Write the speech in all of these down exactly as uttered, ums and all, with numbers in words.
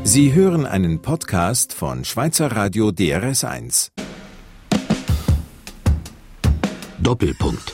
Sie hören einen Podcast von Schweizer Radio D R S eins. Doppelpunkt.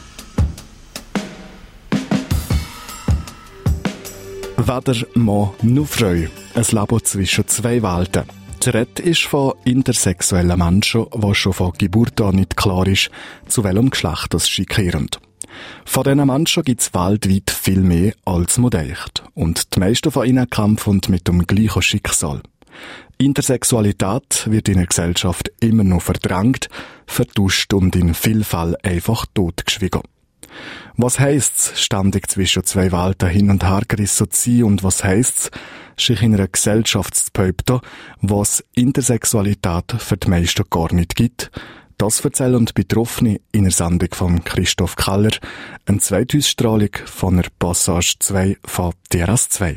Weder Mann noch Frau. Ein Leben zwischen zwei Welten. Die Rede ist von intersexuellen Menschen, wo schon von Geburt an nicht klar ist, zu welchem Geschlecht das sie gehören. Von diesen Menschen gibt es weltweit viel mehr, als man denkt. Und die meisten von ihnen kämpfen mit dem gleichen Schicksal. Intersexualität wird in der Gesellschaft immer noch verdrängt, vertuscht und in vielen Fällen einfach totgeschwiegen. Was heisst's, ständig zwischen zwei Welten hin und her gerissen zu sein, und was heisst's, sich in einer Gesellschaft zu behaupten, was Intersexualität für die meisten gar nicht gibt? Das erzählen Betroffene in der Sendung von Christoph Keller, eine Zweitausstrahlung von der Passage zwei von D R S zwei.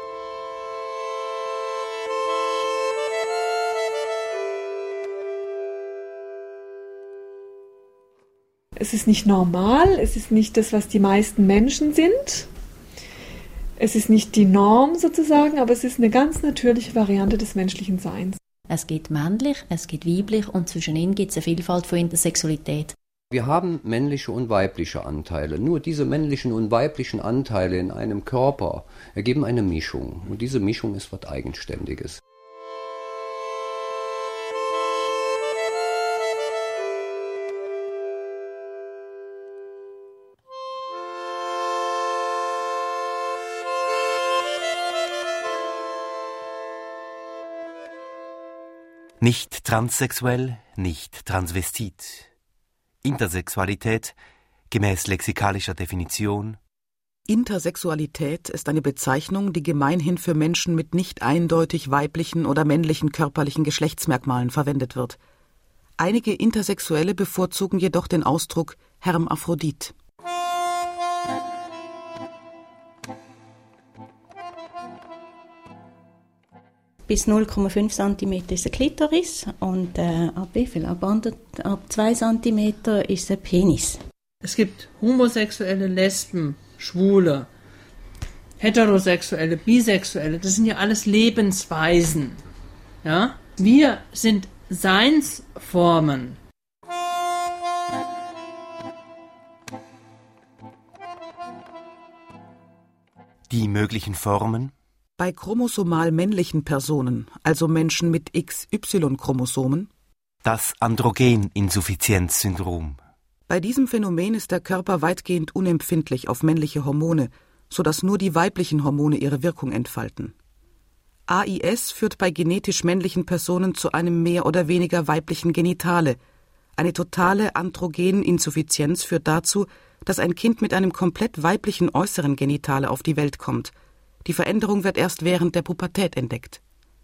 Es ist nicht normal, es ist nicht das, was die meisten Menschen sind. Es ist nicht die Norm sozusagen, aber es ist eine ganz natürliche Variante des menschlichen Seins. Es gibt männlich, es gibt weiblich und zwischen ihnen gibt es eine Vielfalt von Intersexualität. Wir haben männliche und weibliche Anteile. Nur diese männlichen und weiblichen Anteile in einem Körper ergeben eine Mischung. Und diese Mischung ist was Eigenständiges. Nicht transsexuell, nicht transvestit. Intersexualität gemäß lexikalischer Definition. Intersexualität ist eine Bezeichnung, die gemeinhin für Menschen mit nicht eindeutig weiblichen oder männlichen körperlichen Geschlechtsmerkmalen verwendet wird. Einige Intersexuelle bevorzugen jedoch den Ausdruck Hermaphrodit. Bis null Komma fünf Zentimeter ist ein Klitoris und äh, ab wie viel? Ab, ab zwei Zentimeter ist ein Penis. Es gibt Homosexuelle, Lesben, Schwule, Heterosexuelle, Bisexuelle. Das sind ja alles Lebensweisen. Ja? Wir sind Seinsformen. Die möglichen Formen? Bei chromosomal männlichen Personen, also Menschen mit X Y-Chromosomen, das Androgeninsuffizienzsyndrom. Bei diesem Phänomen ist der Körper weitgehend unempfindlich auf männliche Hormone, sodass nur die weiblichen Hormone ihre Wirkung entfalten. A I S führt bei genetisch männlichen Personen zu einem mehr oder weniger weiblichen Genitale. Eine totale Androgeninsuffizienz führt dazu, dass ein Kind mit einem komplett weiblichen äußeren Genitale auf die Welt kommt. Die Veränderung wird erst während der Pubertät entdeckt.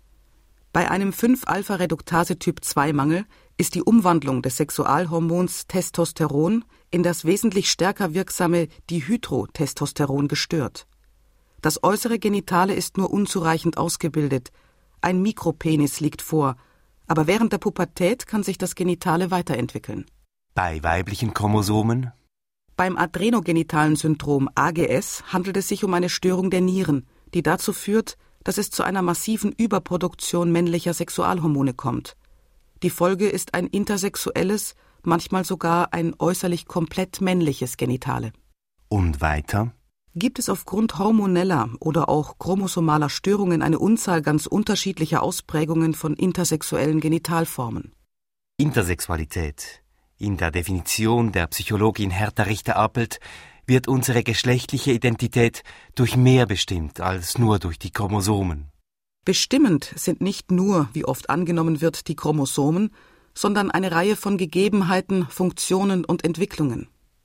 Bei einem fünf Alpha Reduktase Typ zwei Mangel ist die Umwandlung des Sexualhormons Testosteron in das wesentlich stärker wirksame Dihydrotestosteron gestört. Das äußere Genitale ist nur unzureichend ausgebildet. Ein Mikropenis liegt vor, aber während der Pubertät kann sich das Genitale weiterentwickeln. Bei weiblichen Chromosomen? Beim adrenogenitalen Syndrom A G S handelt es sich um eine Störung der Nieren, die dazu führt, dass es zu einer massiven Überproduktion männlicher Sexualhormone kommt. Die Folge ist ein intersexuelles, manchmal sogar ein äußerlich komplett männliches Genitale. Und weiter? Gibt es aufgrund hormoneller oder auch chromosomaler Störungen eine Unzahl ganz unterschiedlicher Ausprägungen von intersexuellen Genitalformen. Intersexualität. In der Definition der Psychologin Hertha Richter-Appelt wird unsere geschlechtliche Identität durch mehr bestimmt als nur durch die Chromosomen. Bestimmend sind nicht nur, wie oft angenommen wird, die Chromosomen, sondern eine Reihe von Gegebenheiten, Funktionen und Entwicklungen.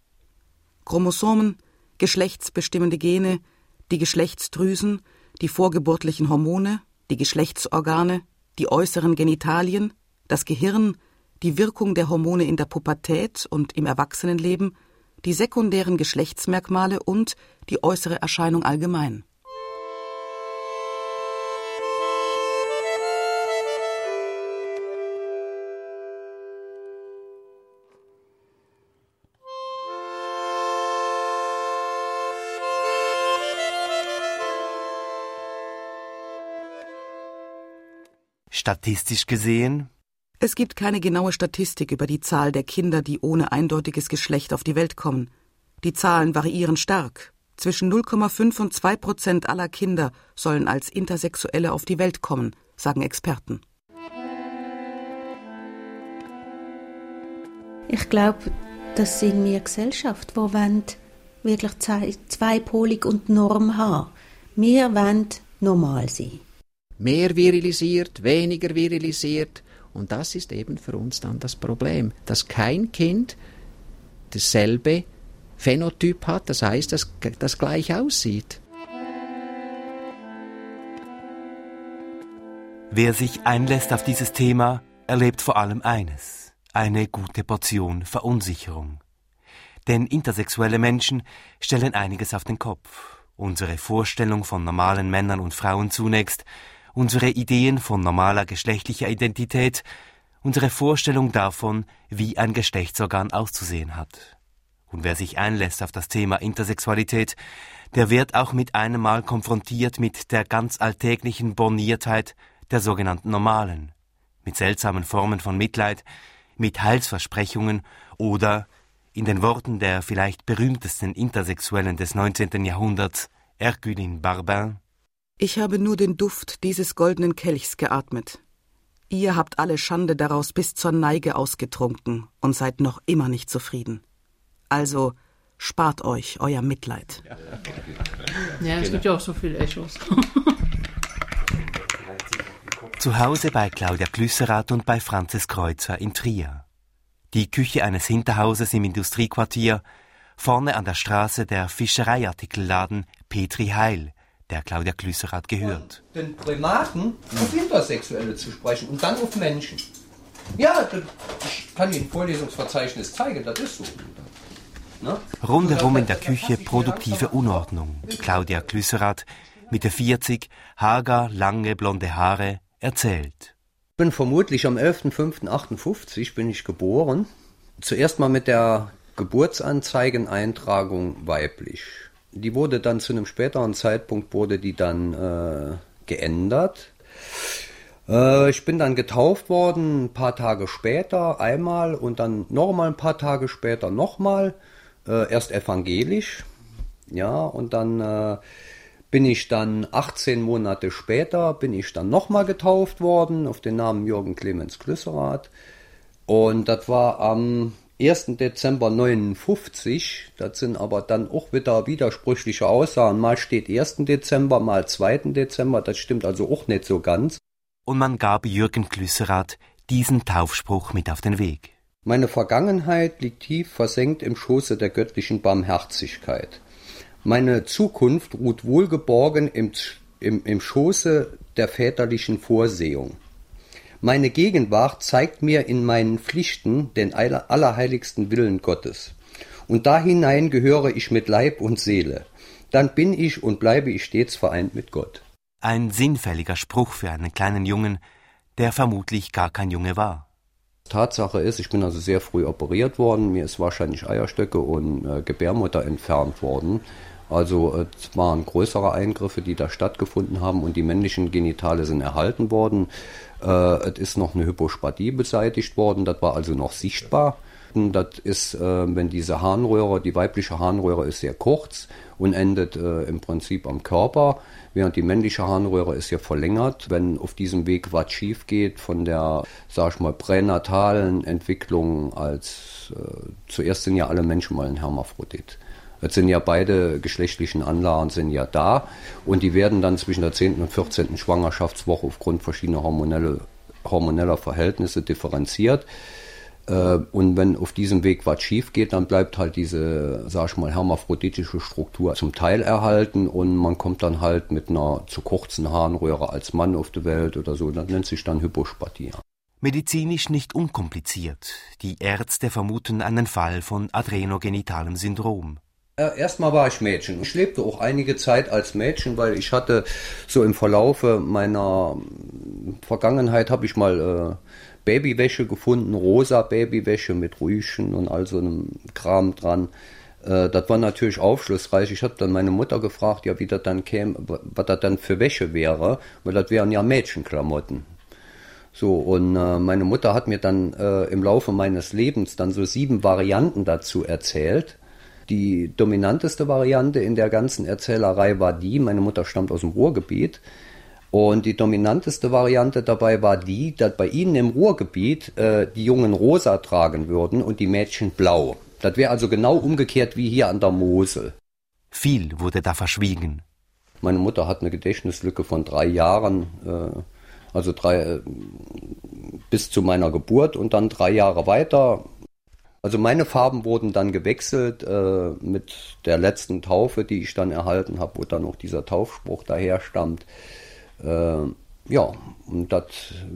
Chromosomen, geschlechtsbestimmende Gene, die Geschlechtsdrüsen, die vorgeburtlichen Hormone, die Geschlechtsorgane, die äußeren Genitalien, das Gehirn, die Wirkung der Hormone in der Pubertät und im Erwachsenenleben, die sekundären Geschlechtsmerkmale und die äußere Erscheinung allgemein. Statistisch gesehen? Es gibt keine genaue Statistik über die Zahl der Kinder, die ohne eindeutiges Geschlecht auf die Welt kommen. Die Zahlen variieren stark. Zwischen null Komma fünf und zwei Prozent aller Kinder sollen als Intersexuelle auf die Welt kommen, sagen Experten. Ich glaube, das sind wir Gesellschaft, die wollen wirklich zweipolig und Norm haben. Wir wollen normal sein. Mehr virilisiert, weniger virilisiert. Und das ist eben für uns dann das Problem, dass kein Kind dasselbe Phänotyp hat, das heißt, dass das gleich aussieht. Wer sich einlässt auf dieses Thema, erlebt vor allem eines: eine gute Portion Verunsicherung. Denn intersexuelle Menschen stellen einiges auf den Kopf. Unsere Vorstellung von normalen Männern und Frauen zunächst, unsere Ideen von normaler geschlechtlicher Identität, unsere Vorstellung davon, wie ein Geschlechtsorgan auszusehen hat. Und wer sich einlässt auf das Thema Intersexualität, der wird auch mit einem Mal konfrontiert mit der ganz alltäglichen Borniertheit der sogenannten Normalen, mit seltsamen Formen von Mitleid, mit Heilsversprechungen oder, in den Worten der vielleicht berühmtesten Intersexuellen des neunzehnten Jahrhunderts, Herculine Barbin: Ich habe nur den Duft dieses goldenen Kelchs geatmet. Ihr habt alle Schande daraus bis zur Neige ausgetrunken und seid noch immer nicht zufrieden. Also spart euch euer Mitleid. Ja, es gibt ja auch so viele Echos. Zu Hause bei Claudia Glüsserath und bei Franzis Kreuzer in Trier. Die Küche eines Hinterhauses im Industriequartier, vorne an der Straße der Fischereiartikelladen Petri Heil, der Claudia Glüsserath gehört. Den Primaten auf Intersexuelle zu sprechen und dann auf Menschen. Ja, ich kann Ihnen ein Vorlesungsverzeichnis zeigen, das ist so. Ne? Rundherum in der Küche produktive Unordnung. Claudia Glüsserath, Mitte vierzig, hager, lange, blonde Haare, erzählt. Ich bin vermutlich am elfter fünfter achtundfünfzig bin ich geboren. Zuerst mal mit der Geburtsanzeigeneintragung weiblich. Die wurde dann zu einem späteren Zeitpunkt wurde die dann äh, geändert. Äh, ich bin dann getauft worden, ein paar Tage später einmal und dann nochmal ein paar Tage später nochmal. Äh, erst evangelisch, ja, und dann äh, bin ich dann achtzehn Monate später, bin ich dann nochmal getauft worden auf den Namen Jürgen Clemens Glüsserath. Und das war am erster Dezember neunundfünfzig, das sind aber dann auch wieder widersprüchliche Aussagen. Mal steht erster Dezember, mal zweiter Dezember, das stimmt also auch nicht so ganz. Und man gab Jürgen Glüsserath diesen Taufspruch mit auf den Weg. Meine Vergangenheit liegt tief versenkt im Schoße der göttlichen Barmherzigkeit. Meine Zukunft ruht wohlgeborgen im, im, im Schoße der väterlichen Vorsehung. Meine Gegenwart zeigt mir in meinen Pflichten den allerheiligsten Willen Gottes. Und da hinein gehöre ich mit Leib und Seele. Dann bin ich und bleibe ich stets vereint mit Gott. Ein sinnfälliger Spruch für einen kleinen Jungen, der vermutlich gar kein Junge war. Tatsache ist, ich bin also sehr früh operiert worden. Mir ist wahrscheinlich Eierstöcke und äh, Gebärmutter entfernt worden. Also es waren größere Eingriffe, die da stattgefunden haben und die männlichen Genitale sind erhalten worden. Äh, es ist noch eine Hypospatie beseitigt worden, das war also noch sichtbar. Das ist, äh, wenn diese Harnröhre, die weibliche Harnröhre ist sehr kurz und endet äh, im Prinzip am Körper, während die männliche Harnröhre ist ja verlängert. Wenn auf diesem Weg was schief geht von der, sag ich mal, pränatalen Entwicklung, als äh, zuerst sind ja alle Menschen mal ein Hermaphrodit. Jetzt sind ja beide geschlechtlichen Anlagen sind ja da und die werden dann zwischen der zehnten und vierzehnten Schwangerschaftswoche aufgrund verschiedener hormonelle, hormoneller Verhältnisse differenziert. Und wenn auf diesem Weg was schief geht, dann bleibt halt diese, sag ich mal, hermaphroditische Struktur zum Teil erhalten und man kommt dann halt mit einer zu kurzen Harnröhre als Mann auf die Welt oder so. Das nennt sich dann Hypospatie. Medizinisch nicht unkompliziert. Die Ärzte vermuten einen Fall von adrenogenitalem Syndrom. Erstmal war ich Mädchen. Ich lebte auch einige Zeit als Mädchen, weil ich hatte so im Verlaufe meiner Vergangenheit habe ich mal äh, Babywäsche gefunden, rosa Babywäsche mit Rüschen und all so einem Kram dran. Äh, das war natürlich aufschlussreich. Ich habe dann meine Mutter gefragt, ja, wie das dann käme, was das dann für Wäsche wäre, weil das wären ja Mädchenklamotten. So, und äh, meine Mutter hat mir dann äh, im Laufe meines Lebens dann so sieben Varianten dazu erzählt. Die dominanteste Variante in der ganzen Erzählerei war die, meine Mutter stammt aus dem Ruhrgebiet, und die dominanteste Variante dabei war die, dass bei ihnen im Ruhrgebiet äh, die Jungen rosa tragen würden und die Mädchen blau. Das wäre also genau umgekehrt wie hier an der Mosel. Viel wurde da verschwiegen. Meine Mutter hat eine Gedächtnislücke von drei Jahren, äh, also drei, äh, bis zu meiner Geburt und dann drei Jahre weiter. Also meine Farben wurden dann gewechselt äh, mit der letzten Taufe, die ich dann erhalten habe, wo dann noch dieser Taufspruch daher stammt. Äh, ja, und dat,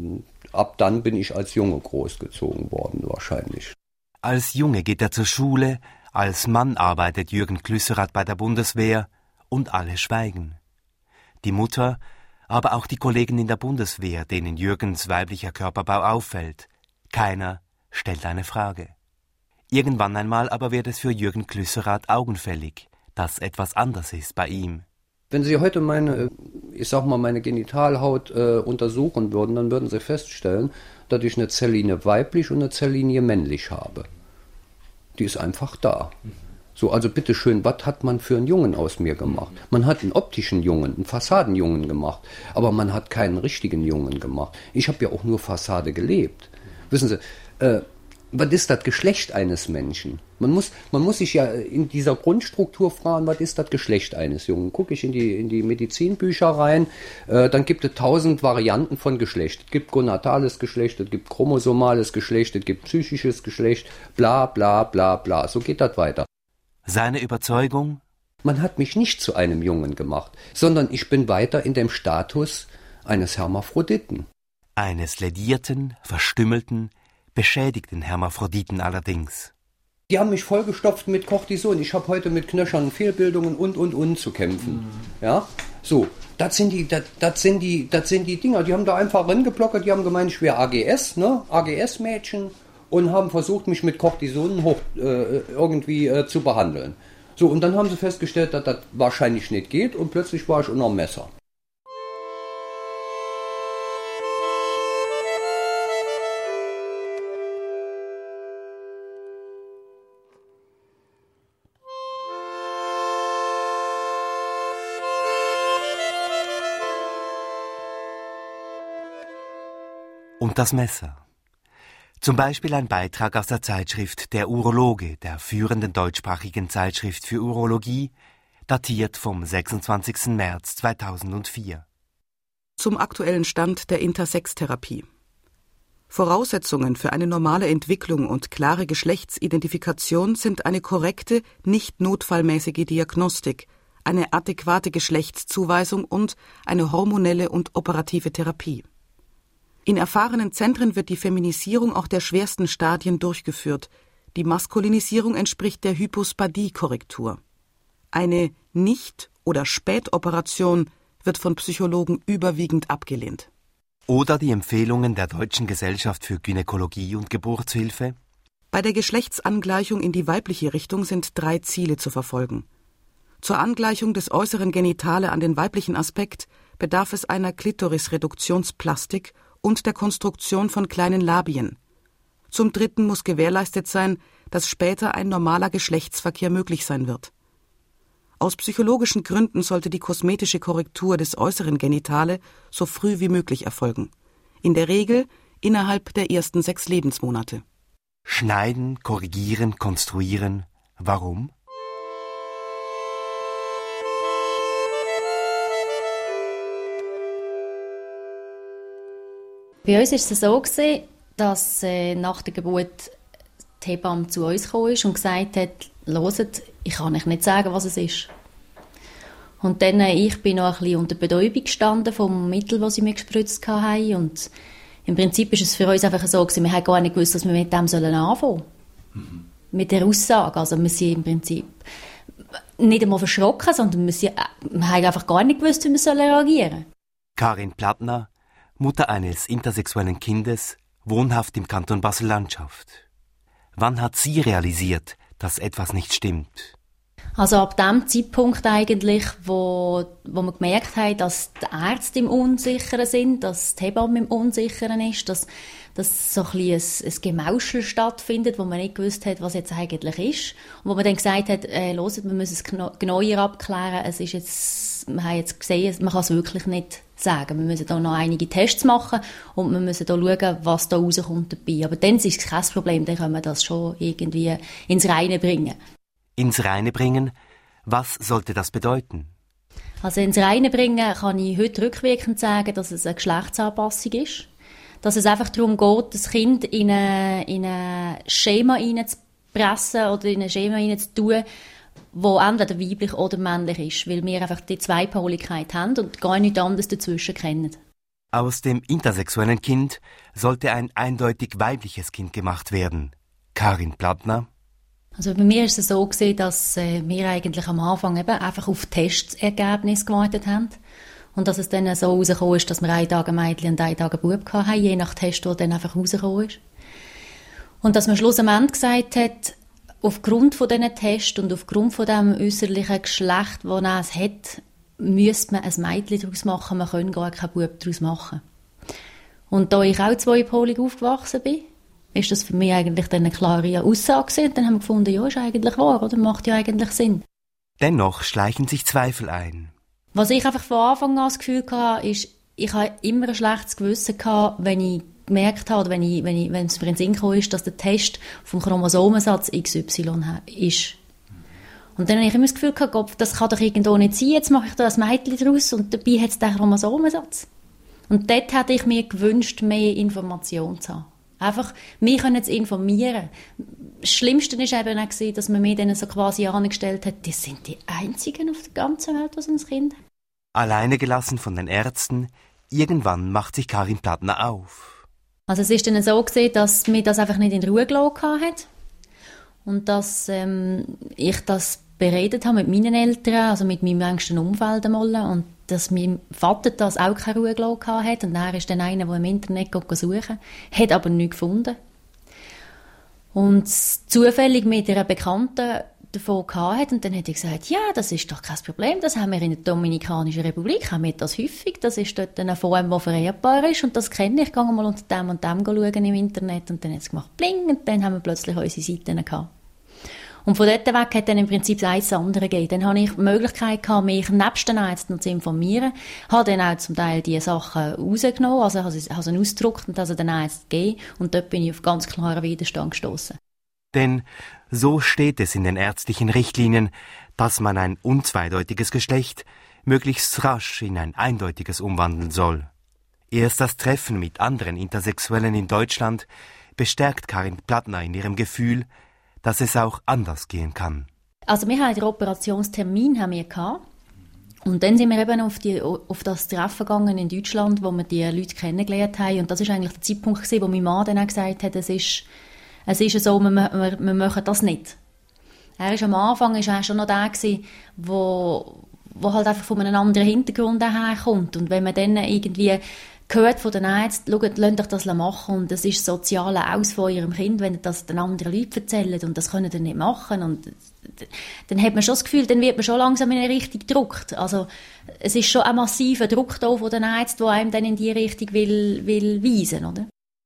ab dann bin ich als Junge großgezogen worden wahrscheinlich. Als Junge geht er zur Schule, als Mann arbeitet Jürgen Klüsserath bei der Bundeswehr und alle schweigen. Die Mutter, aber auch die Kollegen in der Bundeswehr, denen Jürgens weiblicher Körperbau auffällt. Keiner stellt eine Frage. Irgendwann einmal aber wird es für Jürgen Klüsserath augenfällig, dass etwas anders ist bei ihm. Wenn Sie heute meine, ich sag mal, meine Genitalhaut äh, untersuchen würden, dann würden Sie feststellen, dass ich eine Zelllinie weiblich und eine Zelllinie männlich habe. Die ist einfach da. So, also bitteschön, was hat man für einen Jungen aus mir gemacht? Man hat einen optischen Jungen, einen Fassadenjungen gemacht, aber man hat keinen richtigen Jungen gemacht. Ich habe ja auch nur Fassade gelebt. Wissen Sie, äh, was ist das Geschlecht eines Menschen? Man muss, man muss sich ja in dieser Grundstruktur fragen, was ist das Geschlecht eines Jungen? Gucke ich in die, in die Medizinbücher rein, äh, dann gibt es tausend Varianten von Geschlecht. Es gibt gonatales Geschlecht, es gibt chromosomales Geschlecht, es gibt psychisches Geschlecht, bla bla bla bla. So geht das weiter. Seine Überzeugung? Man hat mich nicht zu einem Jungen gemacht, sondern ich bin weiter in dem Status eines Hermaphroditen. Eines ledierten, verstümmelten, beschädigten Hermaphroditen allerdings. Die haben mich vollgestopft mit Cortison. Ich habe heute mit Knöchern, Fehlbildungen und, und, und zu kämpfen. Mhm. Ja, so, das sind die, das, das sind die, das sind die Dinger. Die haben da einfach rangeplockert, die haben gemeint, ich wäre A G S, ne, A G S-Mädchen und haben versucht, mich mit Cortison hoch, äh, irgendwie äh, zu behandeln. So, und dann haben sie festgestellt, dass das wahrscheinlich nicht geht und plötzlich war ich unter dem Messer. Und das Messer. Zum Beispiel ein Beitrag aus der Zeitschrift Der Urologe, der führenden deutschsprachigen Zeitschrift für Urologie, datiert vom sechsundzwanzigsten März zweitausendvier. Zum aktuellen Stand der Intersextherapie. Voraussetzungen für eine normale Entwicklung und klare Geschlechtsidentifikation sind eine korrekte, nicht notfallmäßige Diagnostik, eine adäquate Geschlechtszuweisung und eine hormonelle und operative Therapie. In erfahrenen Zentren wird die Feminisierung auch der schwersten Stadien durchgeführt. Die Maskulinisierung entspricht der Hypospadie-Korrektur. Eine Nicht- oder Spätoperation wird von Psychologen überwiegend abgelehnt. Oder die Empfehlungen der Deutschen Gesellschaft für Gynäkologie und Geburtshilfe? Bei der Geschlechtsangleichung in die weibliche Richtung sind drei Ziele zu verfolgen. Zur Angleichung des äußeren Genitale an den weiblichen Aspekt bedarf es einer Klitorisreduktionsplastik und der Konstruktion von kleinen Labien. Zum Dritten muss gewährleistet sein, dass später ein normaler Geschlechtsverkehr möglich sein wird. Aus psychologischen Gründen sollte die kosmetische Korrektur des äußeren Genitale so früh wie möglich erfolgen. In der Regel innerhalb der ersten sechs Lebensmonate. Schneiden, korrigieren, konstruieren. Warum? Bei uns war es so, dass äh, nach der Geburt die Hebamme zu uns gekommen ist und gesagt hat, «Hört, ich kann euch nicht sagen, was es ist.» Und dann, äh, ich bin noch ein bisschen unter Betäubung gestanden vom Mittel, das sie mir gespritzt haben. Und im Prinzip ist es für uns einfach so gewesen, wir haben gar nicht gewusst, dass wir mit dem sollen anfangen sollen. Mhm. Mit der Aussage. Also wir sind im Prinzip nicht einmal verschrocken, sondern wir, sind, wir haben einfach gar nicht gewusst, wie wir reagieren sollen. Karin Plattner, Mutter eines intersexuellen Kindes, wohnhaft im Kanton Basel-Landschaft. Wann hat sie realisiert, dass etwas nicht stimmt? Also ab dem Zeitpunkt eigentlich, wo, wo wir gemerkt haben, dass die Ärzte im Unsicheren sind, dass die Hebamme im Unsicheren ist, dass, dass so ein bisschen ein, ein Gemauschel stattfindet, wo man nicht gewusst hat, was jetzt eigentlich ist. Und wo man dann gesagt hat, äh, hört, wir müssen es genauer abklären, es ist jetzt, wir haben jetzt gesehen, man kann es wirklich nicht sagen. Wir müssen da noch einige Tests machen und wir müssen da schauen, was da rauskommt dabei. Aber dann ist es kein Problem, dann können wir das schon irgendwie ins Reine bringen. Ins Reine bringen? Was sollte das bedeuten? Also ins Reine bringen kann ich heute rückwirkend sagen, dass es eine Geschlechtsanpassung ist. Dass es einfach darum geht, das Kind in ein, in ein Schema hineinzupressen oder in ein Schema hineinzutun, wo entweder weiblich oder männlich ist, weil wir einfach die Zweipoligkeit haben und gar nichts anderes dazwischen kennen. Aus dem intersexuellen Kind sollte ein eindeutig weibliches Kind gemacht werden. Karin Plattner. Also bei mir ist es so gewesen, dass äh, wir eigentlich am Anfang eben einfach auf Testergebnisse gewartet haben. Und dass es dann so rausgekommen ist, dass wir einen Tag ein Mädchen und einen Tag einen Bub hatten, je nach Test, der dann einfach rausgekommen ist. Und dass man schlussendlich gesagt hat, aufgrund von diesen Tests und aufgrund von dem äußerlichen Geschlecht, das es hat, müsste man ein Mädchen daraus machen, man könnte gar keinen Bub daraus machen. Und da ich auch zweipolig aufgewachsen bin, ist das für mich eigentlich dann eine klare Aussage. Und dann haben wir gefunden, ja, ist eigentlich wahr, oder? Macht ja eigentlich Sinn. Dennoch schleichen sich Zweifel ein. Was ich einfach von Anfang an das Gefühl hatte, ist, ich habe immer ein schlechtes Gewissen gehabt, wenn ich gemerkt habe, oder wenn, ich, wenn, ich, wenn es mir in den Sinn gekommen ist, dass der Test vom Chromosomensatz X Y ist. Und dann habe ich immer das Gefühl gehabt, Gott, das kann doch irgendwo nicht sein, jetzt mache ich da ein Mädchen draus und dabei hat es den Chromosomensatz. Und dort hätte ich mir gewünscht, mehr Information zu haben. Einfach, wir können zu informieren. Das Schlimmste war eben auch, dass man mir dann so quasi angestellt hat, die sind die Einzigen auf der ganzen Welt, die so ein Kind haben. Alleine gelassen von den Ärzten, irgendwann macht sich Karin Plattner auf. Also es ist dann so gewesen, dass mir das einfach nicht in Ruhe gelassen hat. Und dass ähm, ich das beredet habe mit meinen Eltern, also mit meinem engsten Umfeld einmal, und dass mein Vater das auch keine Ruhe gelassen hat. Und er ist dann einer, der im Internet suchen hat aber nichts gefunden. Und zufällig mit einer Bekannten davon hatte, und dann hat er gesagt, ja, das ist doch kein Problem, das haben wir in der Dominikanischen Republik, haben wir das häufig, das ist dort eine Form, die vererbbar ist, und das kenne ich, ich gehe mal unter dem und dem schauen im Internet, und dann hat es gemacht, bling, und dann haben wir plötzlich unsere Seiten gehabt. Und von dort weg hat dann im Prinzip eins andere gegeben. Dann hatte ich die Möglichkeit gehabt, mich nebst den Ärzten noch zu informieren. Habe dann auch zum Teil diese Sachen rausgenommen, also habe sie ausgedruckt und also den Ärzten gegeben. Und dort bin ich auf ganz klaren Widerstand gestoßen. Denn so steht es in den ärztlichen Richtlinien, dass man ein unzweideutiges Geschlecht möglichst rasch in ein eindeutiges umwandeln soll. Erst das Treffen mit anderen Intersexuellen in Deutschland bestärkt Karin Plattner in ihrem Gefühl, dass es auch anders gehen kann. Also wir hatten den Operationstermin haben wir gehabt. Und dann sind wir eben auf, die, auf das Treffen gegangen in Deutschland, wo wir die Leute kennengelernt haben. Und das war eigentlich der Zeitpunkt gewesen, wo mein Mann dann auch gesagt hat, es ist, es ist so, wir, wir, wir machen das nicht. Er ist am Anfang ist er schon noch der gewesen, wo, wo halt einfach von einem anderen Hintergrund herkommt. Und wenn man dann irgendwie gehört von den Ärzten, schaut, lasst euch das machen, und das ist sozialer Aus von ihrem Kind, wenn ihr das den anderen Leuten erzählt, und das können ihr nicht machen, und dann hat man schon das Gefühl, dann wird man schon langsam in eine Richtung gedrückt. Also es ist schon ein massiver Druck da von den Ärzten, der einem dann in die Richtung will, will weisen, oder?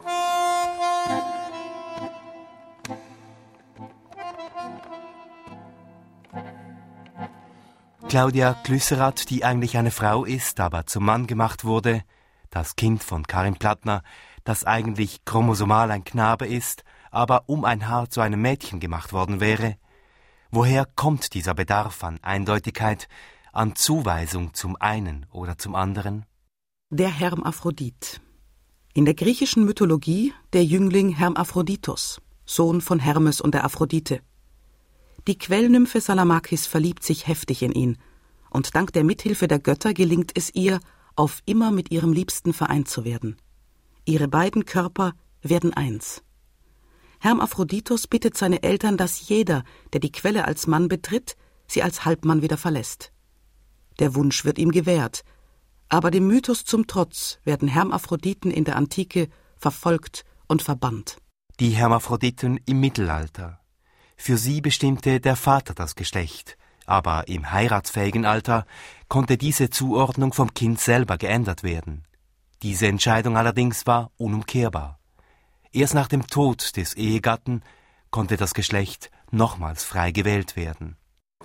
Claudia Klüsserath, die eigentlich eine Frau ist, aber zum Mann gemacht wurde, das Kind von Karin Plattner, das eigentlich chromosomal ein Knabe ist, aber um ein Haar zu einem Mädchen gemacht worden wäre. Woher kommt dieser Bedarf an Eindeutigkeit, an Zuweisung zum einen oder zum anderen? Der Hermaphrodit. In der griechischen Mythologie der Jüngling Hermaphroditos, Sohn von Hermes und der Aphrodite. Die Quellnymphe Salamakis verliebt sich heftig in ihn, und dank der Mithilfe der Götter gelingt es ihr, auf immer mit ihrem Liebsten vereint zu werden. Ihre beiden Körper werden eins. Hermaphroditos bittet seine Eltern, dass jeder, der die Quelle als Mann betritt, sie als Halbmann wieder verlässt. Der Wunsch wird ihm gewährt, aber dem Mythos zum Trotz werden Hermaphroditen in der Antike verfolgt und verbannt. Die Hermaphroditen im Mittelalter. Für sie bestimmte der Vater das Geschlecht, Aber im heiratsfähigen Alter konnte diese Zuordnung vom Kind selber geändert werden. Diese Entscheidung allerdings war unumkehrbar. Erst nach dem Tod des Ehegatten konnte das Geschlecht nochmals frei gewählt werden.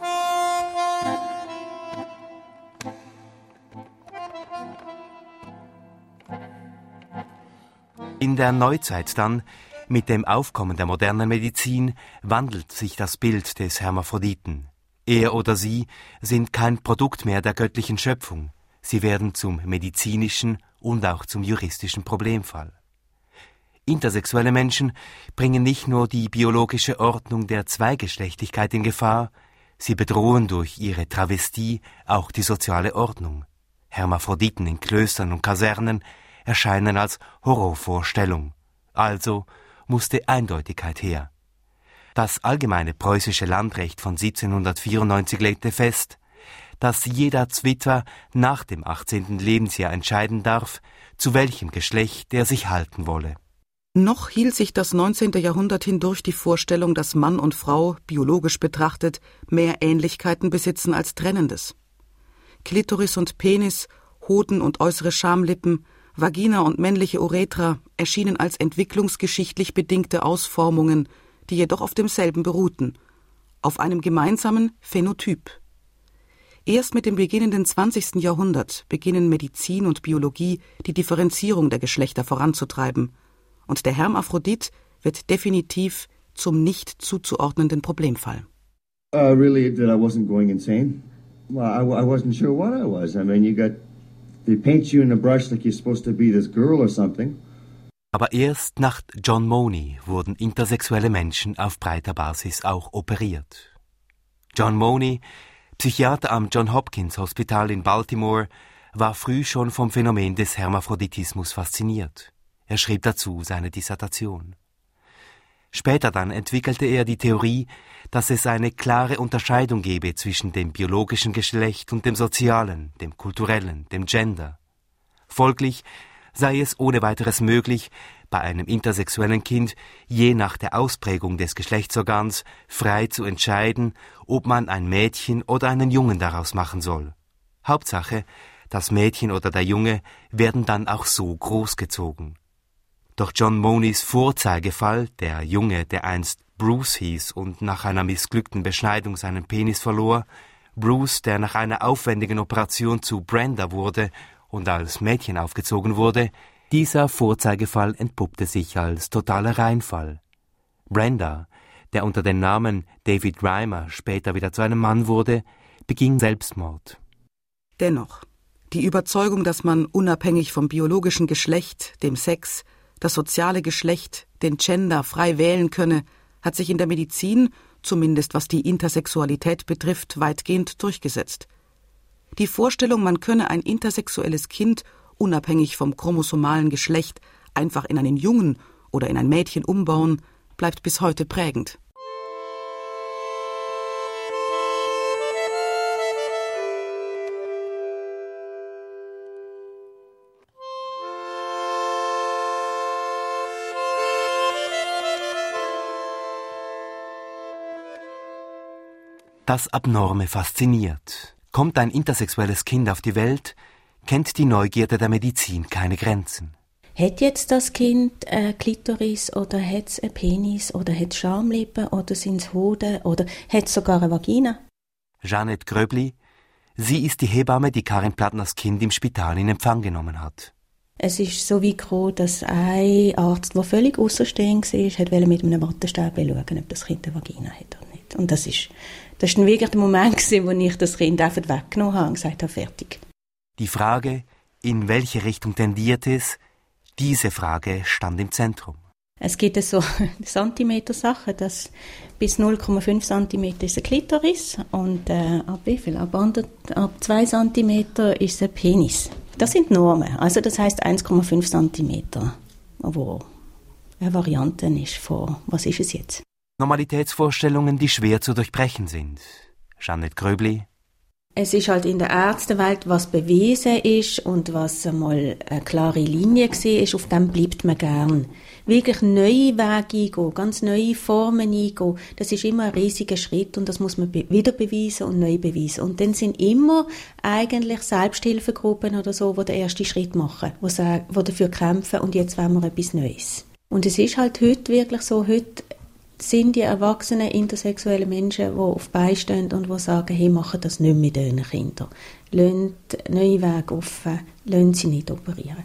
In der Neuzeit dann, mit dem Aufkommen der modernen Medizin, wandelt sich das Bild des Hermaphroditen. Er oder sie sind kein Produkt mehr der göttlichen Schöpfung. Sie werden zum medizinischen und auch zum juristischen Problemfall. Intersexuelle Menschen bringen nicht nur die biologische Ordnung der Zweigeschlechtlichkeit in Gefahr, sie bedrohen durch ihre Travestie auch die soziale Ordnung. Hermaphroditen in Klöstern und Kasernen erscheinen als Horrorvorstellung. Also musste Eindeutigkeit her. Das allgemeine preußische Landrecht von siebzehnhundertvierundneunzig legte fest, dass jeder Zwitwer nach dem achtzehnten Lebensjahr entscheiden darf, zu welchem Geschlecht er sich halten wolle. Noch hielt sich das neunzehnte Jahrhundert hindurch die Vorstellung, dass Mann und Frau, biologisch betrachtet, mehr Ähnlichkeiten besitzen als Trennendes. Klitoris und Penis, Hoden und äußere Schamlippen, Vagina und männliche Uretra erschienen als entwicklungsgeschichtlich bedingte Ausformungen, die jedoch auf demselben beruhten, auf einem gemeinsamen Phänotyp. Erst mit dem beginnenden zwanzigsten Jahrhundert beginnen Medizin und Biologie die Differenzierung der Geschlechter voranzutreiben, und der Hermaphrodit wird definitiv zum nicht zuzuordnenden Problemfall. Uh, really, that I wasn't going insane. Well, I, I wasn't sure what I was. I mean, you got, they paint you in a brush like you're supposed to be this girl or something. Aber erst nach John Money wurden intersexuelle Menschen auf breiter Basis auch operiert. John Money, Psychiater am Johns Hopkins Hospital in Baltimore, war früh schon vom Phänomen des Hermaphroditismus fasziniert. Er schrieb dazu seine Dissertation. Später dann entwickelte er die Theorie, dass es eine klare Unterscheidung gebe zwischen dem biologischen Geschlecht und dem sozialen, dem kulturellen, dem Gender. Folglich sei es ohne weiteres möglich, bei einem intersexuellen Kind je nach der Ausprägung des Geschlechtsorgans frei zu entscheiden, ob man ein Mädchen oder einen Jungen daraus machen soll. Hauptsache, das Mädchen oder der Junge werden dann auch so großgezogen. Doch John Moneys Vorzeigefall, der Junge, der einst Bruce hieß und nach einer missglückten Beschneidung seinen Penis verlor, Bruce, der nach einer aufwendigen Operation zu Brenda wurde und als Mädchen aufgezogen wurde, dieser Vorzeigefall entpuppte sich als totaler Reinfall. Brenda, der unter dem Namen David Reimer später wieder zu einem Mann wurde, beging Selbstmord. Dennoch, die Überzeugung, dass man unabhängig vom biologischen Geschlecht, dem Sex, das soziale Geschlecht, den Gender frei wählen könne, hat sich in der Medizin, zumindest was die Intersexualität betrifft, weitgehend durchgesetzt. Die Vorstellung, man könne ein intersexuelles Kind, unabhängig vom chromosomalen Geschlecht, einfach in einen Jungen oder in ein Mädchen umbauen, bleibt bis heute prägend. Das Abnorme fasziniert. Kommt ein intersexuelles Kind auf die Welt, kennt die Neugierde der Medizin keine Grenzen. Hat jetzt das Kind eine Klitoris oder hat es einen Penis oder hat es Schamlippen oder sind es Hoden oder hat es sogar eine Vagina? Jeanette Gröbli, sie ist die Hebamme, die Karin Plattners Kind im Spital in Empfang genommen hat. Es ist so weit gekommen, dass ein Arzt, der völlig ausserstehend war, wollte mit einem Wattestäbchen schauen, ob das Kind eine Vagina hat oder nicht. Und das ist, das war wirklich der Moment, wo ich das Kind einfach weggenommen habe und gesagt habe, fertig. Die Frage, in welche Richtung tendiert es, diese Frage stand im Zentrum. Es gibt so Zentimeter-Sachen, dass bis null Komma fünf Zentimeter ist ein Klitoris und äh, ab wie viel? Ab, ab zwei Zentimeter ist ein Penis. Das sind Normen. Also das heisst eins Komma fünf Zentimeter, wo eine Variante ist von, was ist es jetzt? Normalitätsvorstellungen, die schwer zu durchbrechen sind. Jeanette Gröbli. Es ist halt in der Ärztewelt, was bewiesen ist und was einmal eine klare Linie war, auf dem bleibt man gern. wirklich neue Wege eingehen, ganz neue Formen eingehen, das ist immer ein riesiger Schritt und das muss man be- wieder beweisen und neu beweisen. Und dann sind immer eigentlich Selbsthilfegruppen oder so, die den ersten Schritt machen, die, sagen, die dafür kämpfen und jetzt wollen wir etwas Neues. Und es ist halt heute wirklich so, heute sind die erwachsenen intersexuellen Menschen, die auf beistehen und die sagen, hey, machen das nicht mit euren Kindern. Lasst neue Wege offen, lasst sie nicht operieren.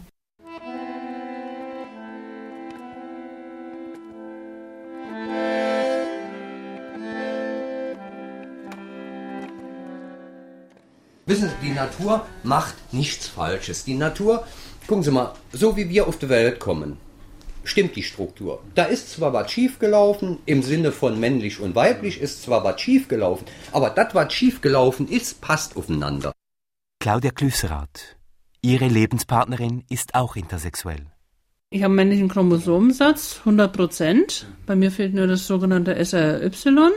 Wissen Sie, die Natur macht nichts Falsches. Die Natur, gucken Sie mal, so wie wir auf die Welt kommen, stimmt die Struktur. Da ist zwar was schiefgelaufen, im Sinne von männlich und weiblich ist zwar was schiefgelaufen, aber das, was schiefgelaufen ist, passt aufeinander. Claudia Klüsserath. Ihre Lebenspartnerin ist auch intersexuell. Ich habe einen männlichen Chromosomensatz, hundert Prozent. Bei mir fehlt nur das sogenannte S R Y.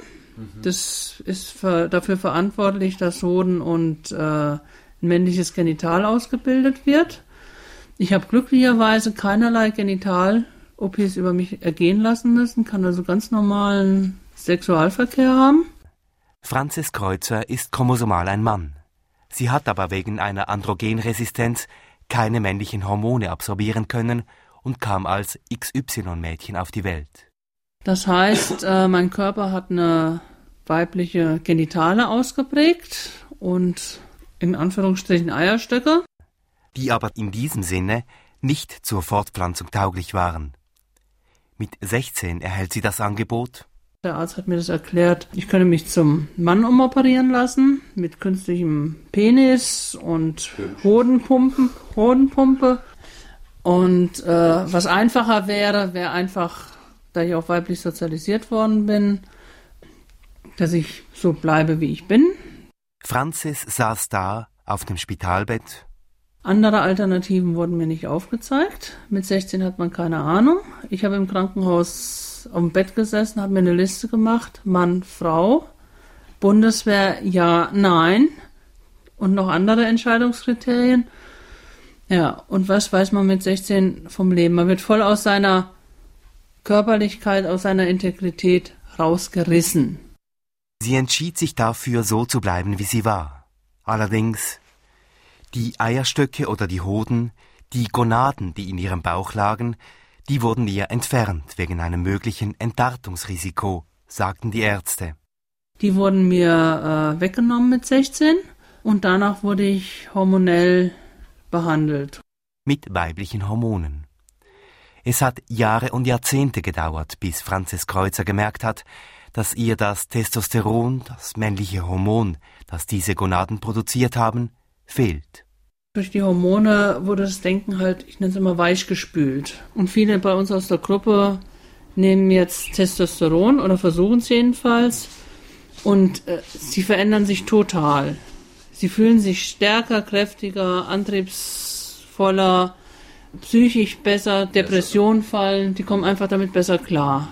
Das ist für, dafür verantwortlich, dass Hoden und äh, ein männliches Genital ausgebildet wird. Ich habe glücklicherweise keinerlei Genital-O Ps über mich ergehen lassen müssen, kann also ganz normalen Sexualverkehr haben. Franzis Kreuzer ist chromosomal ein Mann. Sie hat aber wegen einer Androgenresistenz keine männlichen Hormone absorbieren können und kam als X Y-Mädchen auf die Welt. Das heißt, äh, mein Körper hat eine weibliche Genitale ausgeprägt und in Anführungsstrichen Eierstöcke. Die aber in diesem Sinne nicht zur Fortpflanzung tauglich waren. Mit sechzehn erhält sie das Angebot. Der Arzt hat mir das erklärt, ich könne mich zum Mann umoperieren lassen, mit künstlichem Penis und Hodenpumpen, Hodenpumpe. Und äh, was einfacher wäre, wäre einfach, da ich auch weiblich sozialisiert worden bin, dass ich so bleibe, wie ich bin. Franzis saß da auf dem Spitalbett. Andere Alternativen wurden mir nicht aufgezeigt. Mit sechzehn hat man keine Ahnung. Ich habe im Krankenhaus am Bett gesessen, habe mir eine Liste gemacht. Mann, Frau, Bundeswehr, ja, nein. Und noch andere Entscheidungskriterien. Ja, und was weiß man mit sechzehn vom Leben? Man wird voll aus seiner Körperlichkeit, aus seiner Integrität rausgerissen. Sie entschied sich dafür, so zu bleiben, wie sie war. Allerdings, die Eierstöcke oder die Hoden, die Gonaden, die in ihrem Bauch lagen, die wurden ihr entfernt wegen einem möglichen Entdartungsrisiko, sagten die Ärzte. Die wurden mir äh, weggenommen mit sechzehn und danach wurde ich hormonell behandelt. Mit weiblichen Hormonen. Es hat Jahre und Jahrzehnte gedauert, bis Franzis Kreuzer gemerkt hat, dass ihr das Testosteron, das männliche Hormon, das diese Gonaden produziert haben, fehlt. Durch die Hormone wurde das Denken halt, ich nenne es immer, weichgespült. Und viele bei uns aus der Gruppe nehmen jetzt Testosteron oder versuchen es jedenfalls und äh, sie verändern sich total. Sie fühlen sich stärker, kräftiger, antriebsvoller, psychisch besser, Depressionen fallen, die kommen einfach damit besser klar.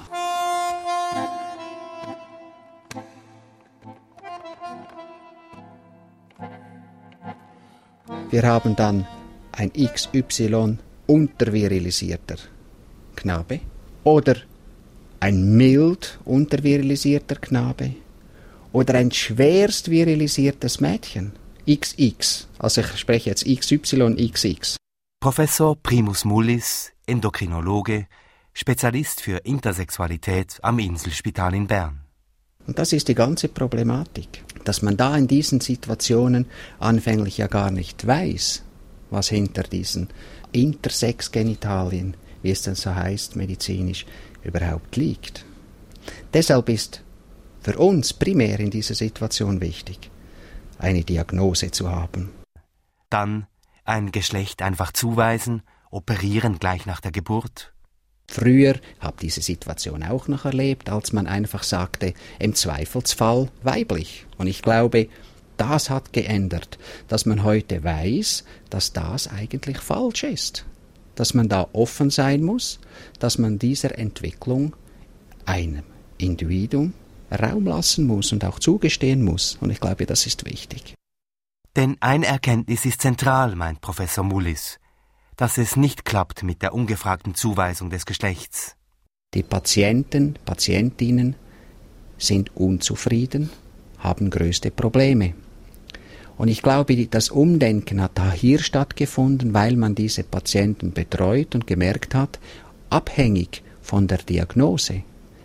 Wir haben dann ein X Y untervirilisierter Knabe oder ein mild untervirilisierter Knabe oder ein schwerst virilisiertes Mädchen, X X. Also ich spreche jetzt X Y X X. Professor Primus Mullis, Endokrinologe, Spezialist für Intersexualität am Inselspital in Bern. Und das ist die ganze Problematik, dass man da in diesen Situationen anfänglich ja gar nicht weiß, was hinter diesen Intersexgenitalien, wie es dann so heißt medizinisch, überhaupt liegt. Deshalb ist für uns primär in dieser Situation wichtig, eine Diagnose zu haben. Dann ein Geschlecht einfach zuweisen, operieren gleich nach der Geburt. Früher habe diese Situation auch noch erlebt, als man einfach sagte, im Zweifelsfall weiblich. Und ich glaube, das hat geändert, dass man heute weiß, dass das eigentlich falsch ist. Dass man da offen sein muss, dass man dieser Entwicklung einem Individuum Raum lassen muss und auch zugestehen muss. Und ich glaube, das ist wichtig. Denn eine Erkenntnis ist zentral, meint Professor Mullis. dass es nicht klappt mit der ungefragten Zuweisung des Geschlechts. Die Patienten, Patientinnen sind unzufrieden, haben größte Probleme. Und ich glaube, das Umdenken hat da hier stattgefunden, weil man diese Patienten betreut und gemerkt hat, abhängig von der Diagnose,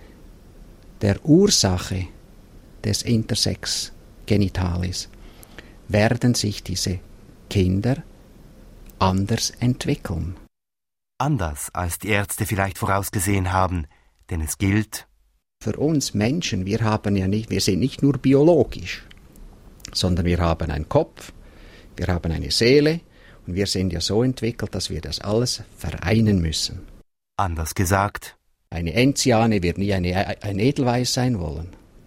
der Ursache des Intersex Genitalis, werden sich diese Kinder anders entwickeln. Anders, als die Ärzte vielleicht vorausgesehen haben, denn es gilt: Für uns Menschen, wir haben ja nicht, wir sind nicht nur biologisch, sondern wir haben einen Kopf, wir haben eine Seele und wir sind ja so entwickelt, dass wir das alles vereinen müssen. Anders gesagt: Eine Enziane wird nie eine, ein Edelweiß sein wollen.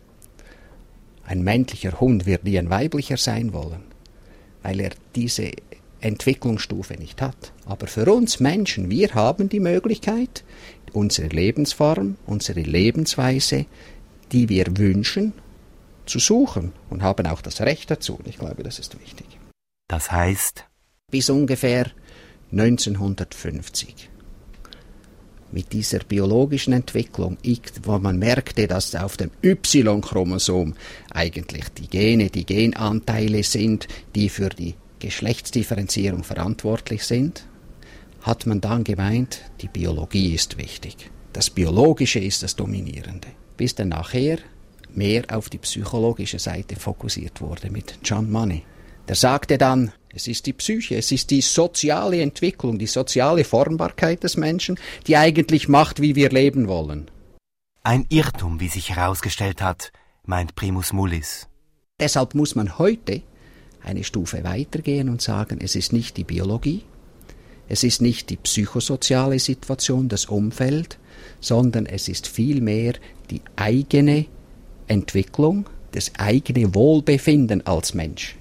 Ein männlicher Hund wird nie ein weiblicher sein wollen, weil er diese Entwicklungsstufe nicht hat. Aber für uns Menschen, wir haben die Möglichkeit, unsere Lebensform, unsere Lebensweise, die wir wünschen, zu suchen und haben auch das Recht dazu. Ich glaube, das ist wichtig. Das heißt? Bis ungefähr neunzehnhundertfünfzig. Mit dieser biologischen Entwicklung, wo man merkte, dass auf dem Y-Chromosom eigentlich die Gene, die Genanteile sind, die für die Geschlechtsdifferenzierung verantwortlich sind, hat man dann gemeint, die Biologie ist wichtig. Das Biologische ist das Dominierende. Bis dann nachher mehr auf die psychologische Seite fokussiert wurde mit John Money. Der sagte dann, es ist die Psyche, es ist die soziale Entwicklung, die soziale Formbarkeit des Menschen, die eigentlich macht, wie wir leben wollen. Ein Irrtum, wie sich herausgestellt hat, meint Primus Mullis. Deshalb muss man heute eine Stufe weitergehen und sagen, es ist nicht die Biologie, es ist nicht die psychosoziale Situation, das Umfeld, sondern es ist vielmehr die eigene Entwicklung, das eigene Wohlbefinden als Mensch.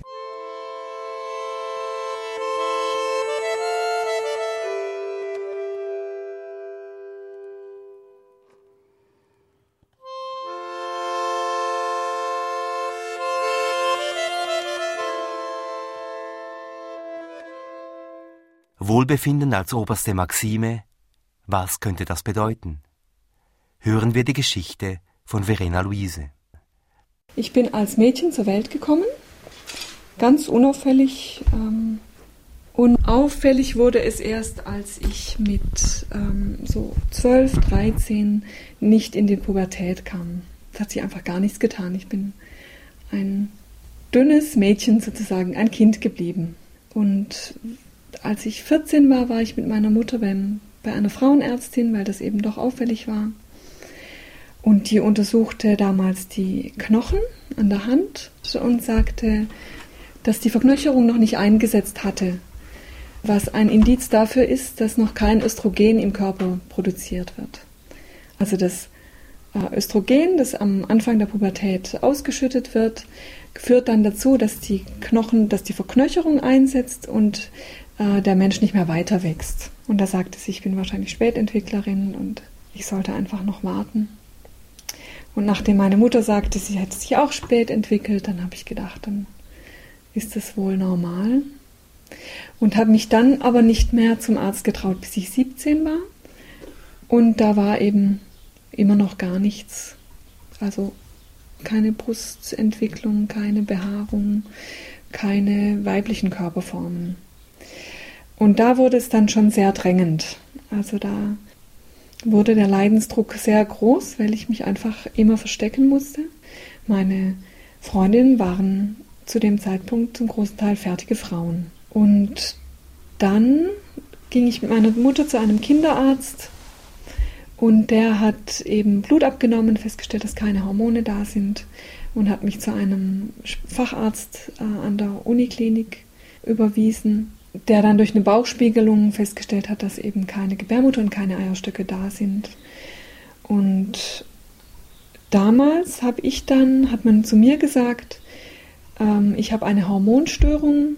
Wohlbefinden als oberste Maxime, was könnte das bedeuten? Hören wir die Geschichte von Verena Luise. Ich bin als Mädchen zur Welt gekommen, ganz unauffällig. Ähm, unauffällig wurde es erst, als ich mit ähm, so zwölf, dreizehn nicht in die Pubertät kam. Es hat sich einfach gar nichts getan. Ich bin ein dünnes Mädchen sozusagen, ein Kind geblieben. Und als ich vierzehn war, war ich mit meiner Mutter beim, bei einer Frauenärztin, weil das eben doch auffällig war. Und die untersuchte damals die Knochen an der Hand und sagte, dass die Verknöcherung noch nicht eingesetzt hatte, was ein Indiz dafür ist, dass noch kein Östrogen im Körper produziert wird. Also das Östrogen, das am Anfang der Pubertät ausgeschüttet wird, führt dann dazu, dass die Knochen, dass die Verknöcherung einsetzt und äh, der Mensch nicht mehr weiter wächst. Und da sagte sie, ich bin wahrscheinlich Spätentwicklerin und ich sollte einfach noch warten. Und nachdem meine Mutter sagte, sie hätte sich auch spät entwickelt, dann habe ich gedacht, dann ist das wohl normal. Und habe mich dann aber nicht mehr zum Arzt getraut, bis ich siebzehn war. Und da war eben immer noch gar nichts. Also keine Brustentwicklung, keine Behaarung, keine weiblichen Körperformen. Und da wurde es dann schon sehr drängend. Also da wurde der Leidensdruck sehr groß, weil ich mich einfach immer verstecken musste. Meine Freundinnen waren zu dem Zeitpunkt zum großen Teil fertige Frauen. Und dann ging ich mit meiner Mutter zu einem Kinderarzt und der hat eben Blut abgenommen, festgestellt, dass keine Hormone da sind und hat mich zu einem Facharzt äh, an der Uniklinik überwiesen, der dann durch eine Bauchspiegelung festgestellt hat, dass eben keine Gebärmutter und keine Eierstöcke da sind. Und damals habe ich dann, hat man zu mir gesagt, ähm, ich habe eine Hormonstörung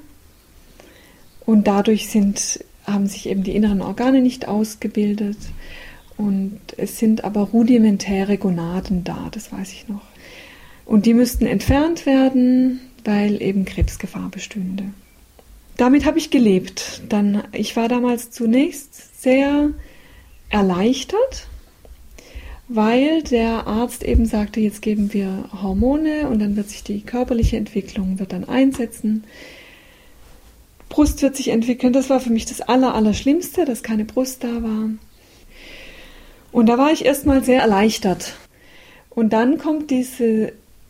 und dadurch sind, haben sich eben die inneren Organe nicht ausgebildet und es sind aber rudimentäre Gonaden da, das weiß ich noch. Und die müssten entfernt werden, weil eben Krebsgefahr bestünde. damit habe ich gelebt. Dann, ich war damals zunächst sehr erleichtert, weil der Arzt eben sagte, jetzt geben wir Hormone und dann wird sich die körperliche Entwicklung wird dann einsetzen. Brust wird sich entwickeln. Das war für mich das Aller, Allerschlimmste, dass keine Brust da war. Und da war ich erstmal sehr erleichtert. Und dann kommt diese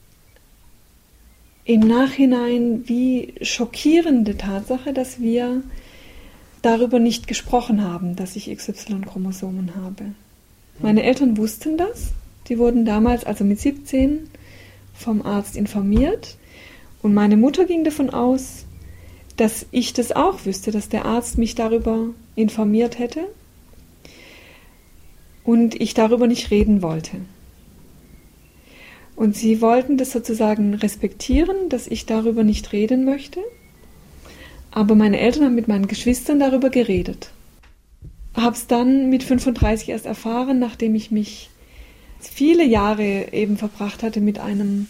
im Nachhinein wie schockierende Tatsache, dass wir darüber nicht gesprochen haben, dass ich X Y-Chromosomen habe. Meine Eltern wussten das. Die wurden damals, also mit siebzehn, vom Arzt informiert. Und meine Mutter ging davon aus, dass ich das auch wüsste, dass der Arzt mich darüber informiert hätte und ich darüber nicht reden wollte. Und sie wollten das sozusagen respektieren, dass ich darüber nicht reden möchte. Aber meine Eltern haben mit meinen Geschwistern darüber geredet. Habe es dann mit fünfunddreißig erst erfahren, nachdem ich mich viele Jahre eben verbracht hatte mit einem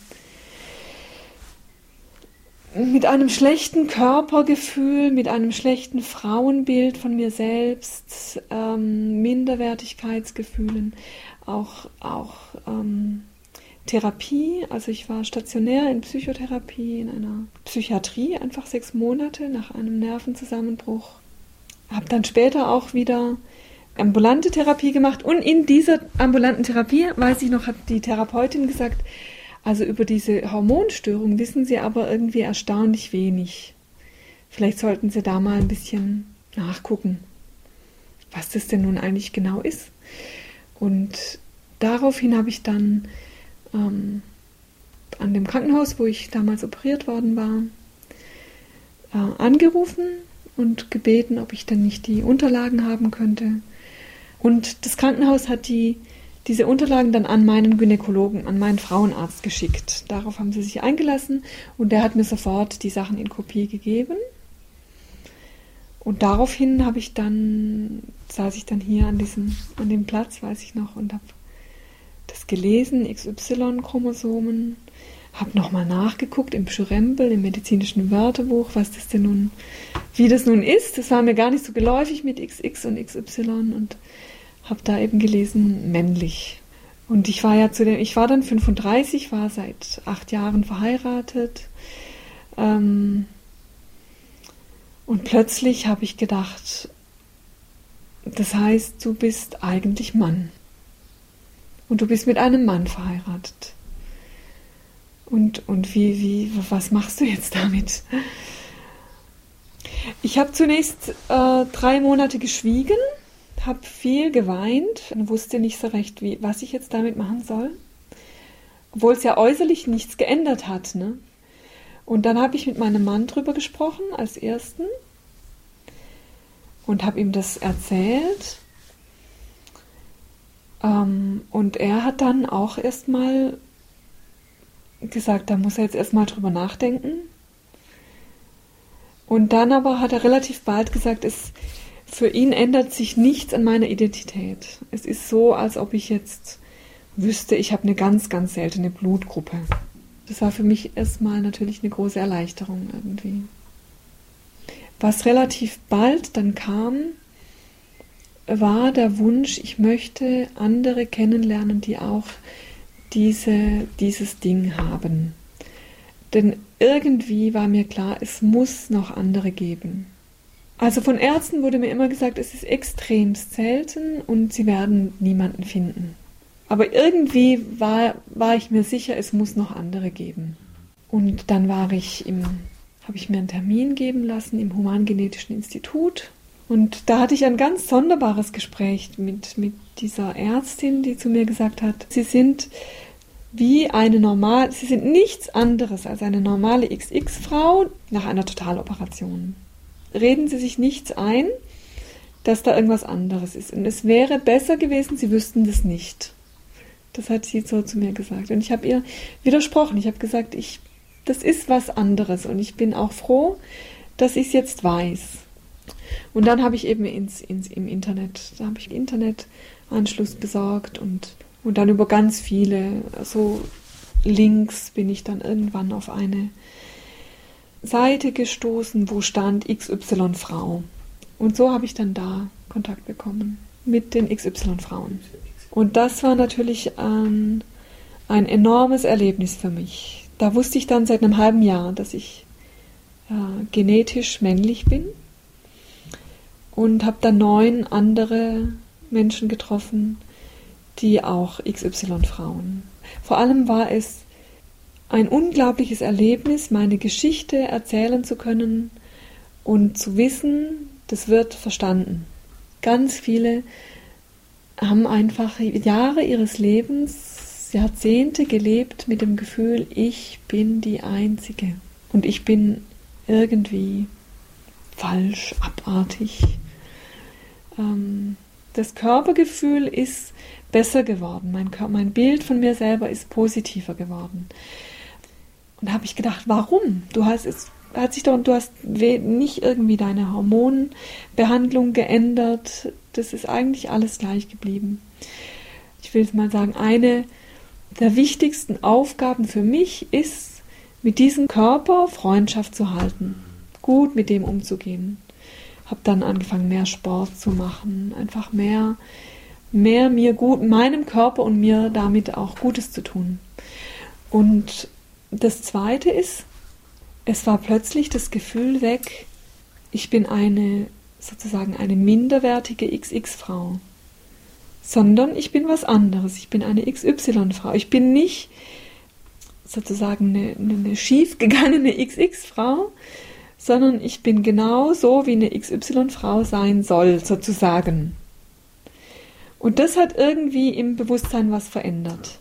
mit einem schlechten Körpergefühl, mit einem schlechten Frauenbild von mir selbst, ähm, Minderwertigkeitsgefühlen, auch, auch ähm, Therapie. Also ich war stationär in Psychotherapie, in einer Psychiatrie, einfach sechs Monate nach einem Nervenzusammenbruch. Habe dann später auch wieder ambulante Therapie gemacht und in dieser ambulanten Therapie, weiß ich noch, hat die Therapeutin gesagt, also über diese Hormonstörung wissen Sie aber irgendwie erstaunlich wenig. Vielleicht sollten Sie da mal ein bisschen nachgucken, was das denn nun eigentlich genau ist. Und daraufhin habe ich dann ähm, an dem Krankenhaus, wo ich damals operiert worden war, äh, angerufen und gebeten, ob ich denn nicht die Unterlagen haben könnte. Und das Krankenhaus hat die diese Unterlagen dann an meinen Gynäkologen, an meinen Frauenarzt geschickt. Darauf haben sie sich eingelassen und der hat mir sofort die Sachen in Kopie gegeben. Und daraufhin habe ich dann, saß ich dann hier an diesem, an dem Platz, weiß ich noch, und habe das gelesen, X Y-Chromosomen, habe nochmal nachgeguckt im Pschyrembel, im medizinischen Wörterbuch, was das denn nun, wie das nun ist. Das war mir gar nicht so geläufig mit X X und X Y und habe da eben gelesen, männlich. Und ich war ja zu dem, ich war dann fünfunddreißig, war seit acht Jahren verheiratet. Ähm, und plötzlich habe ich gedacht, das heißt, du bist eigentlich Mann. Und du bist mit einem Mann verheiratet. Und, und wie, wie, was machst du jetzt damit? Ich habe zunächst äh, drei Monate geschwiegen, habe viel geweint und wusste nicht so recht, wie, was ich jetzt damit machen soll. Obwohl es ja äußerlich nichts geändert hat. Ne? Und dann habe ich mit meinem Mann drüber gesprochen, als Ersten. Und habe ihm das erzählt. Ähm, und er hat dann auch erstmal gesagt, da muss er jetzt erstmal drüber nachdenken. Und dann aber hat er relativ bald gesagt, es für ihn ändert sich nichts an meiner Identität. Es ist so, als ob ich jetzt wüsste, ich habe eine ganz, ganz seltene Blutgruppe. Das war für mich erstmal natürlich eine große Erleichterung irgendwie. Was relativ bald dann kam, war der Wunsch, ich möchte andere kennenlernen, die auch diese, dieses Ding haben. Denn irgendwie war mir klar, es muss noch andere geben. Also von Ärzten wurde mir immer gesagt, es ist extremst selten und sie werden niemanden finden. Aber irgendwie war, war ich mir sicher, es muss noch andere geben. Und dann war ich im, habe ich mir einen Termin geben lassen im Humangenetischen Institut. Und da hatte ich ein ganz sonderbares Gespräch mit, mit dieser Ärztin, die zu mir gesagt hat, sie sind wie eine normale, sie sind nichts anderes als eine normale X X-Frau nach einer Totaloperation. Reden Sie sich nichts ein, dass da irgendwas anderes ist. Und es wäre besser gewesen, Sie wüssten das nicht. Das hat sie so zu mir gesagt. Und ich habe ihr widersprochen. Ich habe gesagt, ich, das ist was anderes. Und ich bin auch froh, dass ich es jetzt weiß. Und dann habe ich eben ins, ins, im Internet, da habe ich Internetanschluss besorgt und, und dann über ganz viele so Links bin ich dann irgendwann auf eine Seite gestoßen, wo stand X Y Frau. Und so habe ich dann da Kontakt bekommen mit den X Y Frauen. Und das war natürlich ein, ein enormes Erlebnis für mich. Da wusste ich dann seit einem halben Jahr, dass ich ja, genetisch männlich bin und habe dann neun andere Menschen getroffen, die auch X Y Frauen. Vor allem war es ein unglaubliches Erlebnis, meine Geschichte erzählen zu können und zu wissen, das wird verstanden. Ganz viele haben einfach Jahre ihres Lebens, Jahrzehnte gelebt mit dem Gefühl, ich bin die Einzige und ich bin irgendwie falsch, abartig. Ähm, das Körpergefühl ist besser geworden. Mein, Kör- mein Bild von mir selber ist positiver geworden. Und da habe ich gedacht, warum? Du hast es, hat sich doch, du hast nicht irgendwie deine Hormonbehandlung geändert. Das ist eigentlich alles gleich geblieben. Ich will jetzt mal sagen, eine der wichtigsten Aufgaben für mich ist, mit diesem Körper Freundschaft zu halten, gut mit dem umzugehen. Habe dann angefangen, mehr Sport zu machen, einfach mehr, mehr mir gut, meinem Körper und mir damit auch Gutes zu tun. Und das Zweite ist, es war plötzlich das Gefühl weg, ich bin eine, sozusagen eine minderwertige X X-Frau, sondern ich bin was anderes, ich bin eine X Y-Frau. Ich bin nicht sozusagen eine, eine schiefgegangene X X-Frau, sondern ich bin genau so, wie eine X Y-Frau sein soll, sozusagen. Und das hat irgendwie im Bewusstsein was verändert.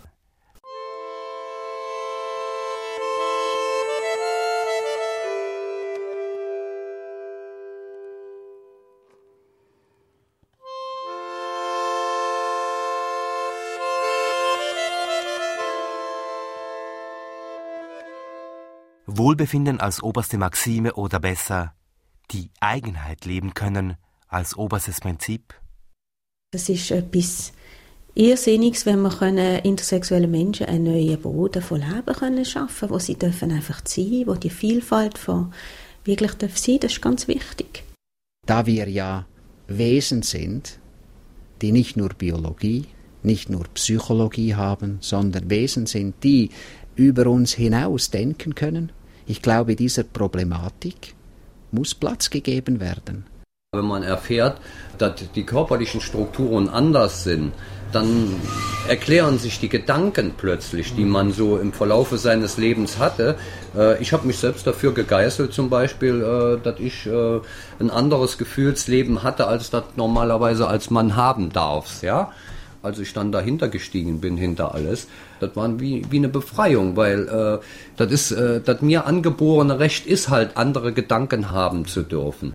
Wohlbefinden als oberste Maxime oder besser die Eigenheit leben können als oberstes Prinzip? Das ist etwas Irrsinniges, wenn wir intersexuellen Menschen einen neuen Boden von Leben können schaffen können, wo sie dürfen einfach sein, wo die Vielfalt von wirklich darf sein, das ist ganz wichtig. Da wir ja Wesen sind, die nicht nur Biologie, nicht nur Psychologie haben, sondern Wesen sind, die über uns hinaus denken können. Ich glaube, dieser Problematik muss Platz gegeben werden. Wenn man erfährt, dass die körperlichen Strukturen anders sind, dann erklären sich die Gedanken plötzlich, die man so im Verlaufe seines Lebens hatte. Ich habe mich selbst dafür gegeißelt zum Beispiel, dass ich ein anderes Gefühlsleben hatte, als das normalerweise als Mann haben darf, ja. Als ich dann dahinter gestiegen bin, hinter alles, das war wie, wie eine Befreiung, weil äh, das ist, äh, das mir angeborene Recht ist halt, andere Gedanken haben zu dürfen.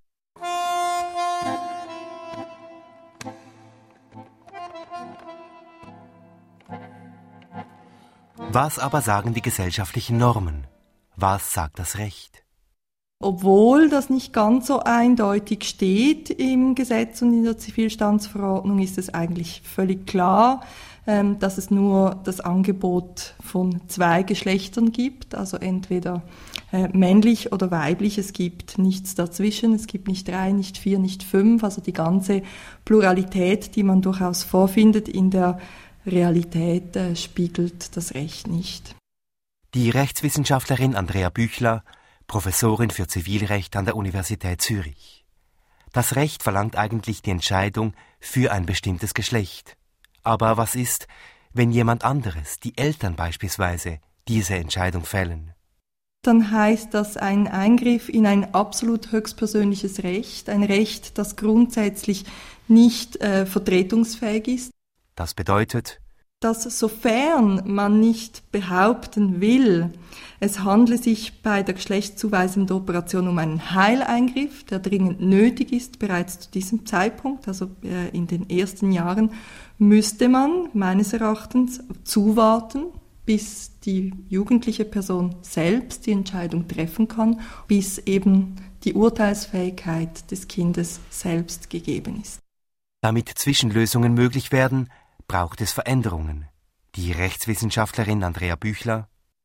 Was aber sagen die gesellschaftlichen Normen? Was sagt das Recht? Obwohl das nicht ganz so eindeutig steht im Gesetz und in der Zivilstandsverordnung, ist es eigentlich völlig klar, dass es nur das Angebot von zwei Geschlechtern gibt, also entweder männlich oder weiblich. Es gibt nichts dazwischen, es gibt nicht drei, nicht vier, nicht fünf, also die ganze Pluralität, die man durchaus vorfindet in der Realität, spiegelt das Recht nicht. Die Rechtswissenschaftlerin Andrea Büchler, Professorin für Zivilrecht an der Universität Zürich. Das Recht verlangt eigentlich die Entscheidung für ein bestimmtes Geschlecht. Aber was ist, wenn jemand anderes, die Eltern beispielsweise, diese Entscheidung fällen? Dann heißt das ein Eingriff in ein absolut höchstpersönliches Recht, ein Recht, das grundsätzlich nicht äh, vertretungsfähig ist. Das bedeutet, dass sofern man nicht behaupten will, es handle sich bei der geschlechtszuweisenden Operation um einen Heileingriff, der dringend nötig ist, bereits zu diesem Zeitpunkt, also äh, in den ersten Jahren, müsste man meines Erachtens zuwarten, bis die jugendliche Person selbst die Entscheidung treffen kann, bis eben die Urteilsfähigkeit des Kindes selbst gegeben ist. Damit Zwischenlösungen möglich werden, braucht es Veränderungen. Die Rechtswissenschaftlerin Andrea Büchler: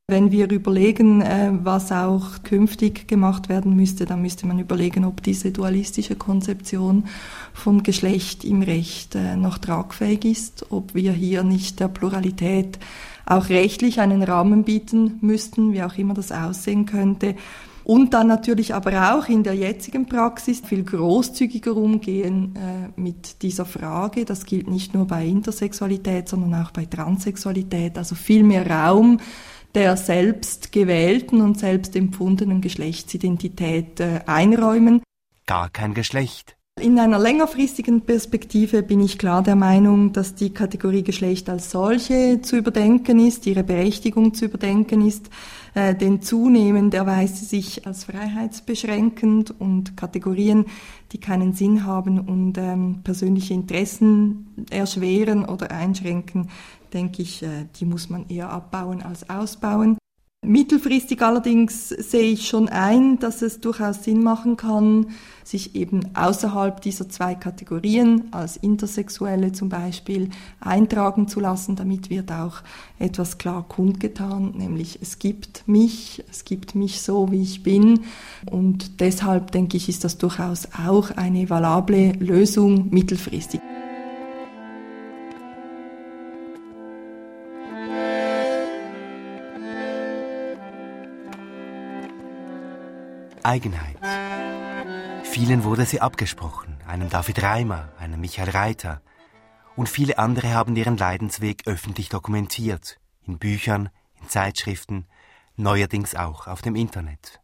Wenn wir überlegen, was auch künftig gemacht werden müsste, dann müsste man überlegen, ob diese dualistische Konzeption von Geschlecht im Recht noch tragfähig ist, ob wir hier nicht der Pluralität auch rechtlich einen Rahmen bieten müssten, wie auch immer das aussehen könnte. Und dann natürlich aber auch in der jetzigen Praxis viel großzügiger umgehen äh, mit dieser Frage. Das gilt nicht nur bei Intersexualität, sondern auch bei Transsexualität. Also viel mehr Raum der selbst gewählten und selbst empfundenen Geschlechtsidentität äh, einräumen. Gar kein Geschlecht. In einer längerfristigen Perspektive bin ich klar der Meinung, dass die Kategorie Geschlecht als solche zu überdenken ist, ihre Berechtigung zu überdenken ist, äh, denn zunehmend erweist sie sich als freiheitsbeschränkend und Kategorien, die keinen Sinn haben und ähm, persönliche Interessen erschweren oder einschränken, denke ich, äh, die muss man eher abbauen als ausbauen. Mittelfristig allerdings sehe ich schon ein, dass es durchaus Sinn machen kann, sich eben außerhalb dieser zwei Kategorien als Intersexuelle zum Beispiel eintragen zu lassen. Damit wird auch etwas klar kundgetan, nämlich es gibt mich, es gibt mich so, wie ich bin. Und deshalb denke ich, ist das durchaus auch eine valable Lösung mittelfristig. Eigenheit. Vielen wurde sie abgesprochen, einem David Reimer, einem Michael Reiter. Und viele andere haben ihren Leidensweg öffentlich dokumentiert, in Büchern, in Zeitschriften, neuerdings auch auf dem Internet.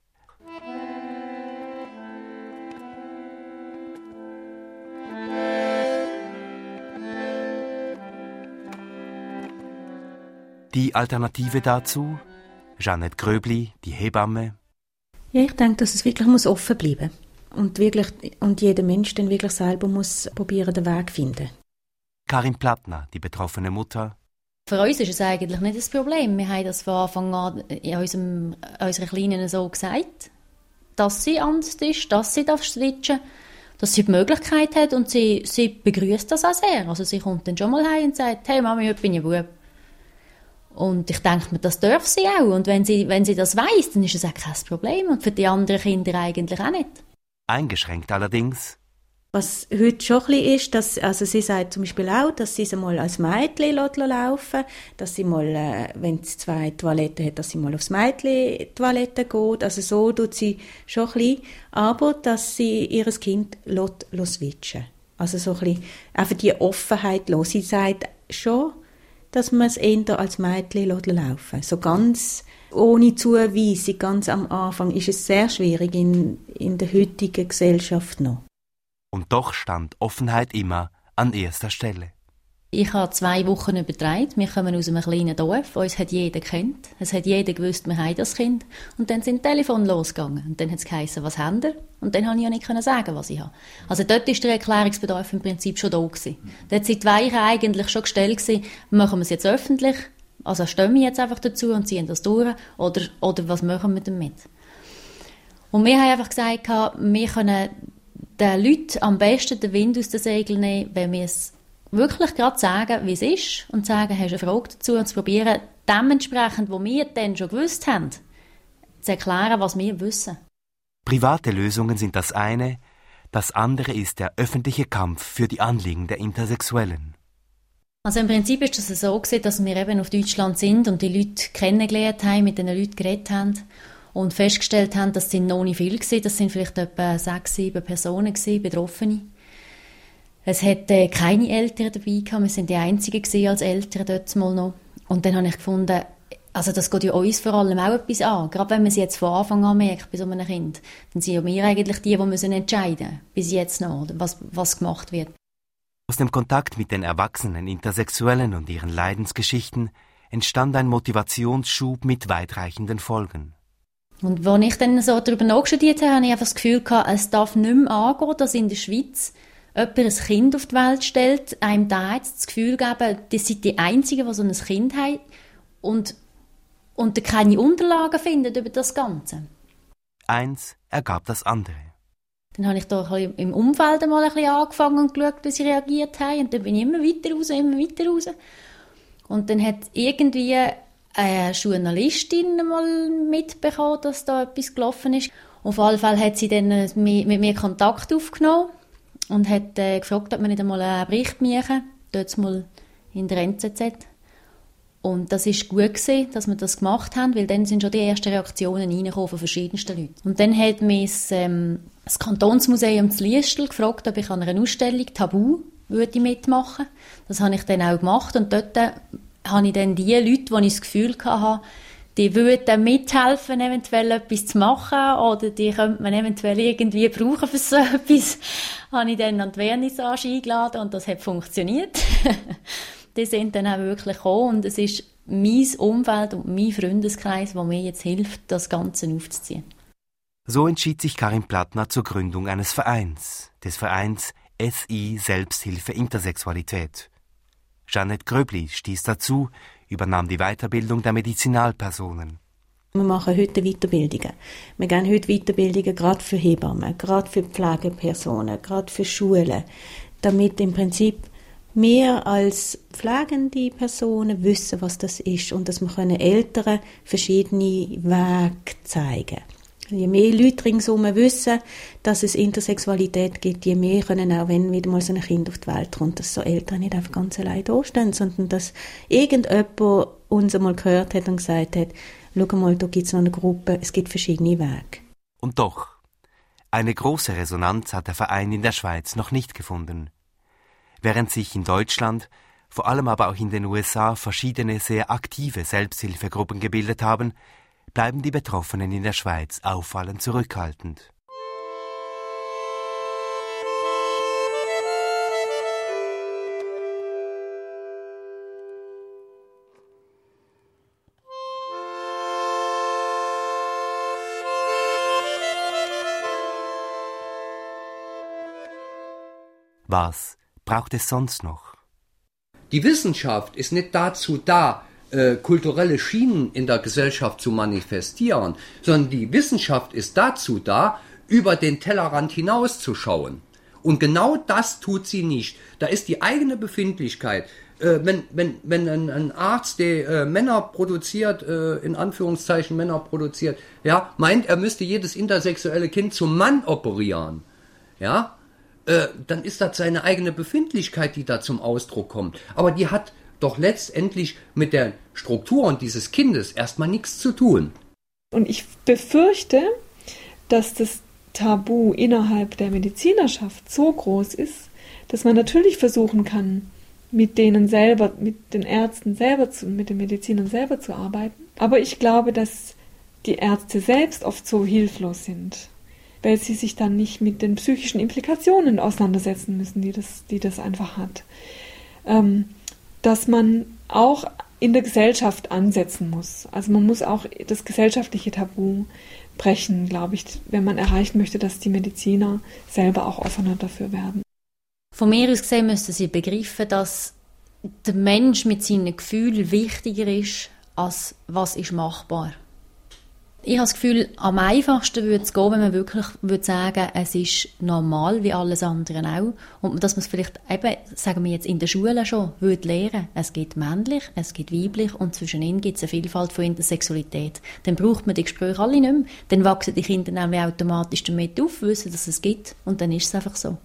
Die Alternative dazu? Jeanette Gröbli, die Hebamme. Ja, ich denke, dass es wirklich muss offen bleiben und wirklich und jeder Mensch dann wirklich selber muss probieren, den Weg zu finden. Karin Plattner, die betroffene Mutter. Für uns ist es eigentlich nicht das Problem. Wir haben das von Anfang an in unserem, unserer Kleinen so gesagt, dass sie anders ist, dass sie darf switchen, dass sie die Möglichkeit hat und sie, sie begrüßt das auch sehr. Also sie kommt dann schon mal heim und sagt, hey Mami, heute bin ich Bub. Und ich denke mir, das darf sie auch. Und wenn sie, wenn sie das weiss, dann ist es auch kein Problem. Und für die anderen Kinder eigentlich auch nicht. Eingeschränkt allerdings. Was heute schon ein bisschen ist, dass, also sie sagt zum Beispiel auch, dass sie sie mal als Mädchen laufen lässt, dass sie mal, äh, wenn sie zwei Toiletten hat, dass sie mal aufs Mädchen-Toilette geht. Also so tut sie schon ein bisschen. Aber dass sie ihr Kind lässt, lässt switchen. Also so ein bisschen einfach die Offenheit lässt. Sie sagt schon, dass man es eher als Mädchen laufen lässt. So ganz ohne Zuweisung, ganz am Anfang, ist es sehr schwierig in, in der heutigen Gesellschaft noch. Und doch stand Offenheit immer an erster Stelle. Ich habe zwei Wochen übertragen. Wir kommen aus einem kleinen Dorf. Uns hat jeder kennt. Es hat jeder gewusst, wir haben das Kind. Und dann sind die Telefone losgegangen. Und dann hat es geheißen, was habt ihr? Und dann konnte ich ja nicht sagen, was ich habe. Also dort war der Erklärungsbedarf im Prinzip schon da gewesen. Dort sind die Weichen eigentlich schon gestellt gewesen, machen wir es jetzt öffentlich? Also stehen wir jetzt einfach dazu und ziehen das durch? Oder, oder was machen wir damit? Und wir haben einfach gesagt, wir können den Leuten am besten den Wind aus den Segeln nehmen, wenn wir es wirklich gerade sagen, wie es ist und sagen, hast du eine Frage dazu und zu probieren, dementsprechend, wo wir dann schon gewusst haben, zu erklären, was wir wissen. Private Lösungen sind das eine, das andere ist der öffentliche Kampf für die Anliegen der Intersexuellen. Also im Prinzip ist es so gewesen, dass wir eben auf Deutschland sind und die Leute kennengelernt haben, mit den Leuten geredet haben und festgestellt haben, das sind noch nicht viele gewesen, das sind vielleicht etwa sechs, sieben Personen gewesen, Betroffene. Es hatte keine Eltern dabei gehabt, wir sind die Einzigen gewesen als Eltern dort mal noch. Und dann habe ich gefunden, also das geht ja uns vor allem auch etwas an. Gerade wenn man es jetzt von Anfang an merkt bei so einem Kind, dann sind ja wir eigentlich die, die müssen entscheiden, bis jetzt noch, was, was gemacht wird. Aus dem Kontakt mit den erwachsenen Intersexuellen und ihren Leidensgeschichten entstand ein Motivationsschub mit weitreichenden Folgen. Und als ich dann so darüber nachgestudiert habe, habe ich einfach das Gefühl gehabt, es darf nicht mehr angehen, dass in der Schweiz jemand ein Kind auf die Welt stellt, einem da jetzt das Gefühl geben, das sind die Einzigen, die so ein Kind haben und, und keine Unterlagen finden über das Ganze. Eins ergab das andere. Dann habe ich da im Umfeld mal ein bisschen angefangen und geschaut, wie sie reagiert haben. Und dann bin ich immer weiter raus, immer weiter raus. Und dann hat irgendwie eine Journalistin mal mitbekommen, dass da etwas gelaufen ist. Auf alle Fälle hat sie dann mit mir Kontakt aufgenommen und hat äh, gefragt, ob wir nicht einmal einen Bericht machen, dort mal in der N Z Z. Und das ist gut gewesen, dass wir das gemacht haben, weil dann sind schon die ersten Reaktionen reingekommen von verschiedensten Leuten. Und dann hat mich das, ähm, das Kantonsmuseum zu Liestal gefragt, ob ich an einer Ausstellung Tabu würde mitmachen. Das habe ich dann auch gemacht und dort äh, habe ich dann die Leute, die ich das Gefühl hatte, die würden mithelfen, eventuell etwas zu machen oder die könnte man eventuell irgendwie brauchen für so etwas, habe ich dann an die Vernissage eingeladen und das hat funktioniert. Die sind dann auch wirklich gekommen und es ist mein Umfeld und mein Freundeskreis, der mir jetzt hilft, das Ganze aufzuziehen. So entschied sich Karin Plattner zur Gründung eines Vereins, des Vereins S I Selbsthilfe Intersexualität. Jeanette Gröbli stieß dazu, übernahm die Weiterbildung der Medizinalpersonen. Wir machen heute Weiterbildungen. Wir gehen heute Weiterbildungen gerade für Hebammen, gerade für Pflegepersonen, gerade für Schulen, damit im Prinzip wir als pflegende Personen wissen, was das ist und dass wir Eltern verschiedene Wege zeigen können. Je mehr Leute ringsum wissen, dass es Intersexualität gibt, je mehr können auch, wenn wieder mal so ein Kind auf die Welt kommt, dass so Eltern nicht einfach ganz allein dastehen, sondern dass irgendjemand uns einmal gehört hat und gesagt hat, schau mal, da gibt es noch eine Gruppe, es gibt verschiedene Wege. Und doch, eine große Resonanz hat der Verein in der Schweiz noch nicht gefunden. Während sich in Deutschland, vor allem aber auch in den U S A, verschiedene sehr aktive Selbsthilfegruppen gebildet haben, bleiben die Betroffenen in der Schweiz auffallend zurückhaltend. Was braucht es sonst noch? Die Wissenschaft ist nicht dazu da, äh, kulturelle Schienen in der Gesellschaft zu manifestieren, sondern die Wissenschaft ist dazu da, über den Tellerrand hinauszuschauen. Und genau das tut sie nicht. Da ist die eigene Befindlichkeit. Äh, wenn, wenn, wenn ein, ein Arzt, der äh, Männer produziert, äh, in Anführungszeichen Männer produziert, ja, meint, er müsste jedes intersexuelle Kind zum Mann operieren, ja, äh, dann ist das seine eigene Befindlichkeit, die da zum Ausdruck kommt. Aber die hat doch letztendlich mit der Struktur dieses Kindes erstmal nichts zu tun. Und ich befürchte, dass das Tabu innerhalb der Medizinerschaft so groß ist, dass man natürlich versuchen kann, mit denen selber, mit den Ärzten selber, zu, mit den Medizinern selber zu arbeiten. Aber ich glaube, dass die Ärzte selbst oft so hilflos sind, weil sie sich dann nicht mit den psychischen Implikationen auseinandersetzen müssen, die das, die das einfach hat. Ähm, dass man auch in der Gesellschaft ansetzen muss. Also man muss auch das gesellschaftliche Tabu brechen, glaube ich, wenn man erreichen möchte, dass die Mediziner selber auch offener dafür werden. Von mir aus gesehen müssen sie begreifen, dass der Mensch mit seinen Gefühlen wichtiger ist, als was ist machbar. Ich habe das Gefühl, am einfachsten würde es gehen, wenn man wirklich würde sagen, es ist normal, wie alles andere auch. Und dass man es vielleicht eben, sagen wir jetzt in der Schule schon, würde lernen. Es gibt männlich, es gibt weiblich und zwischen ihnen gibt es eine Vielfalt von Intersexualität. Dann braucht man die Gespräche alle nicht mehr. Dann wachsen die Kinder nämlich automatisch damit auf, wissen, dass es gibt und dann ist es einfach so.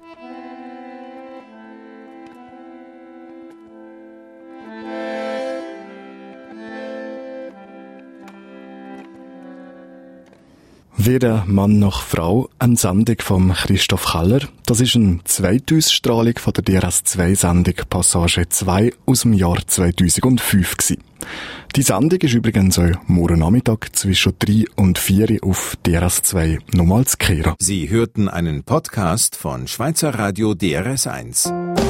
Weder Mann noch Frau, eine Sendung von Christoph Keller. Das ist eine Zweitausstrahlung von der D R S zwei Sendung Passage zwei aus dem Jahr zweitausendfünf gewesen. Die Sendung ist übrigens auch morgen Nachmittag zwischen drei und vier auf D R S zwei nochmals kehren. Sie hörten einen Podcast von Schweizer Radio D R S eins.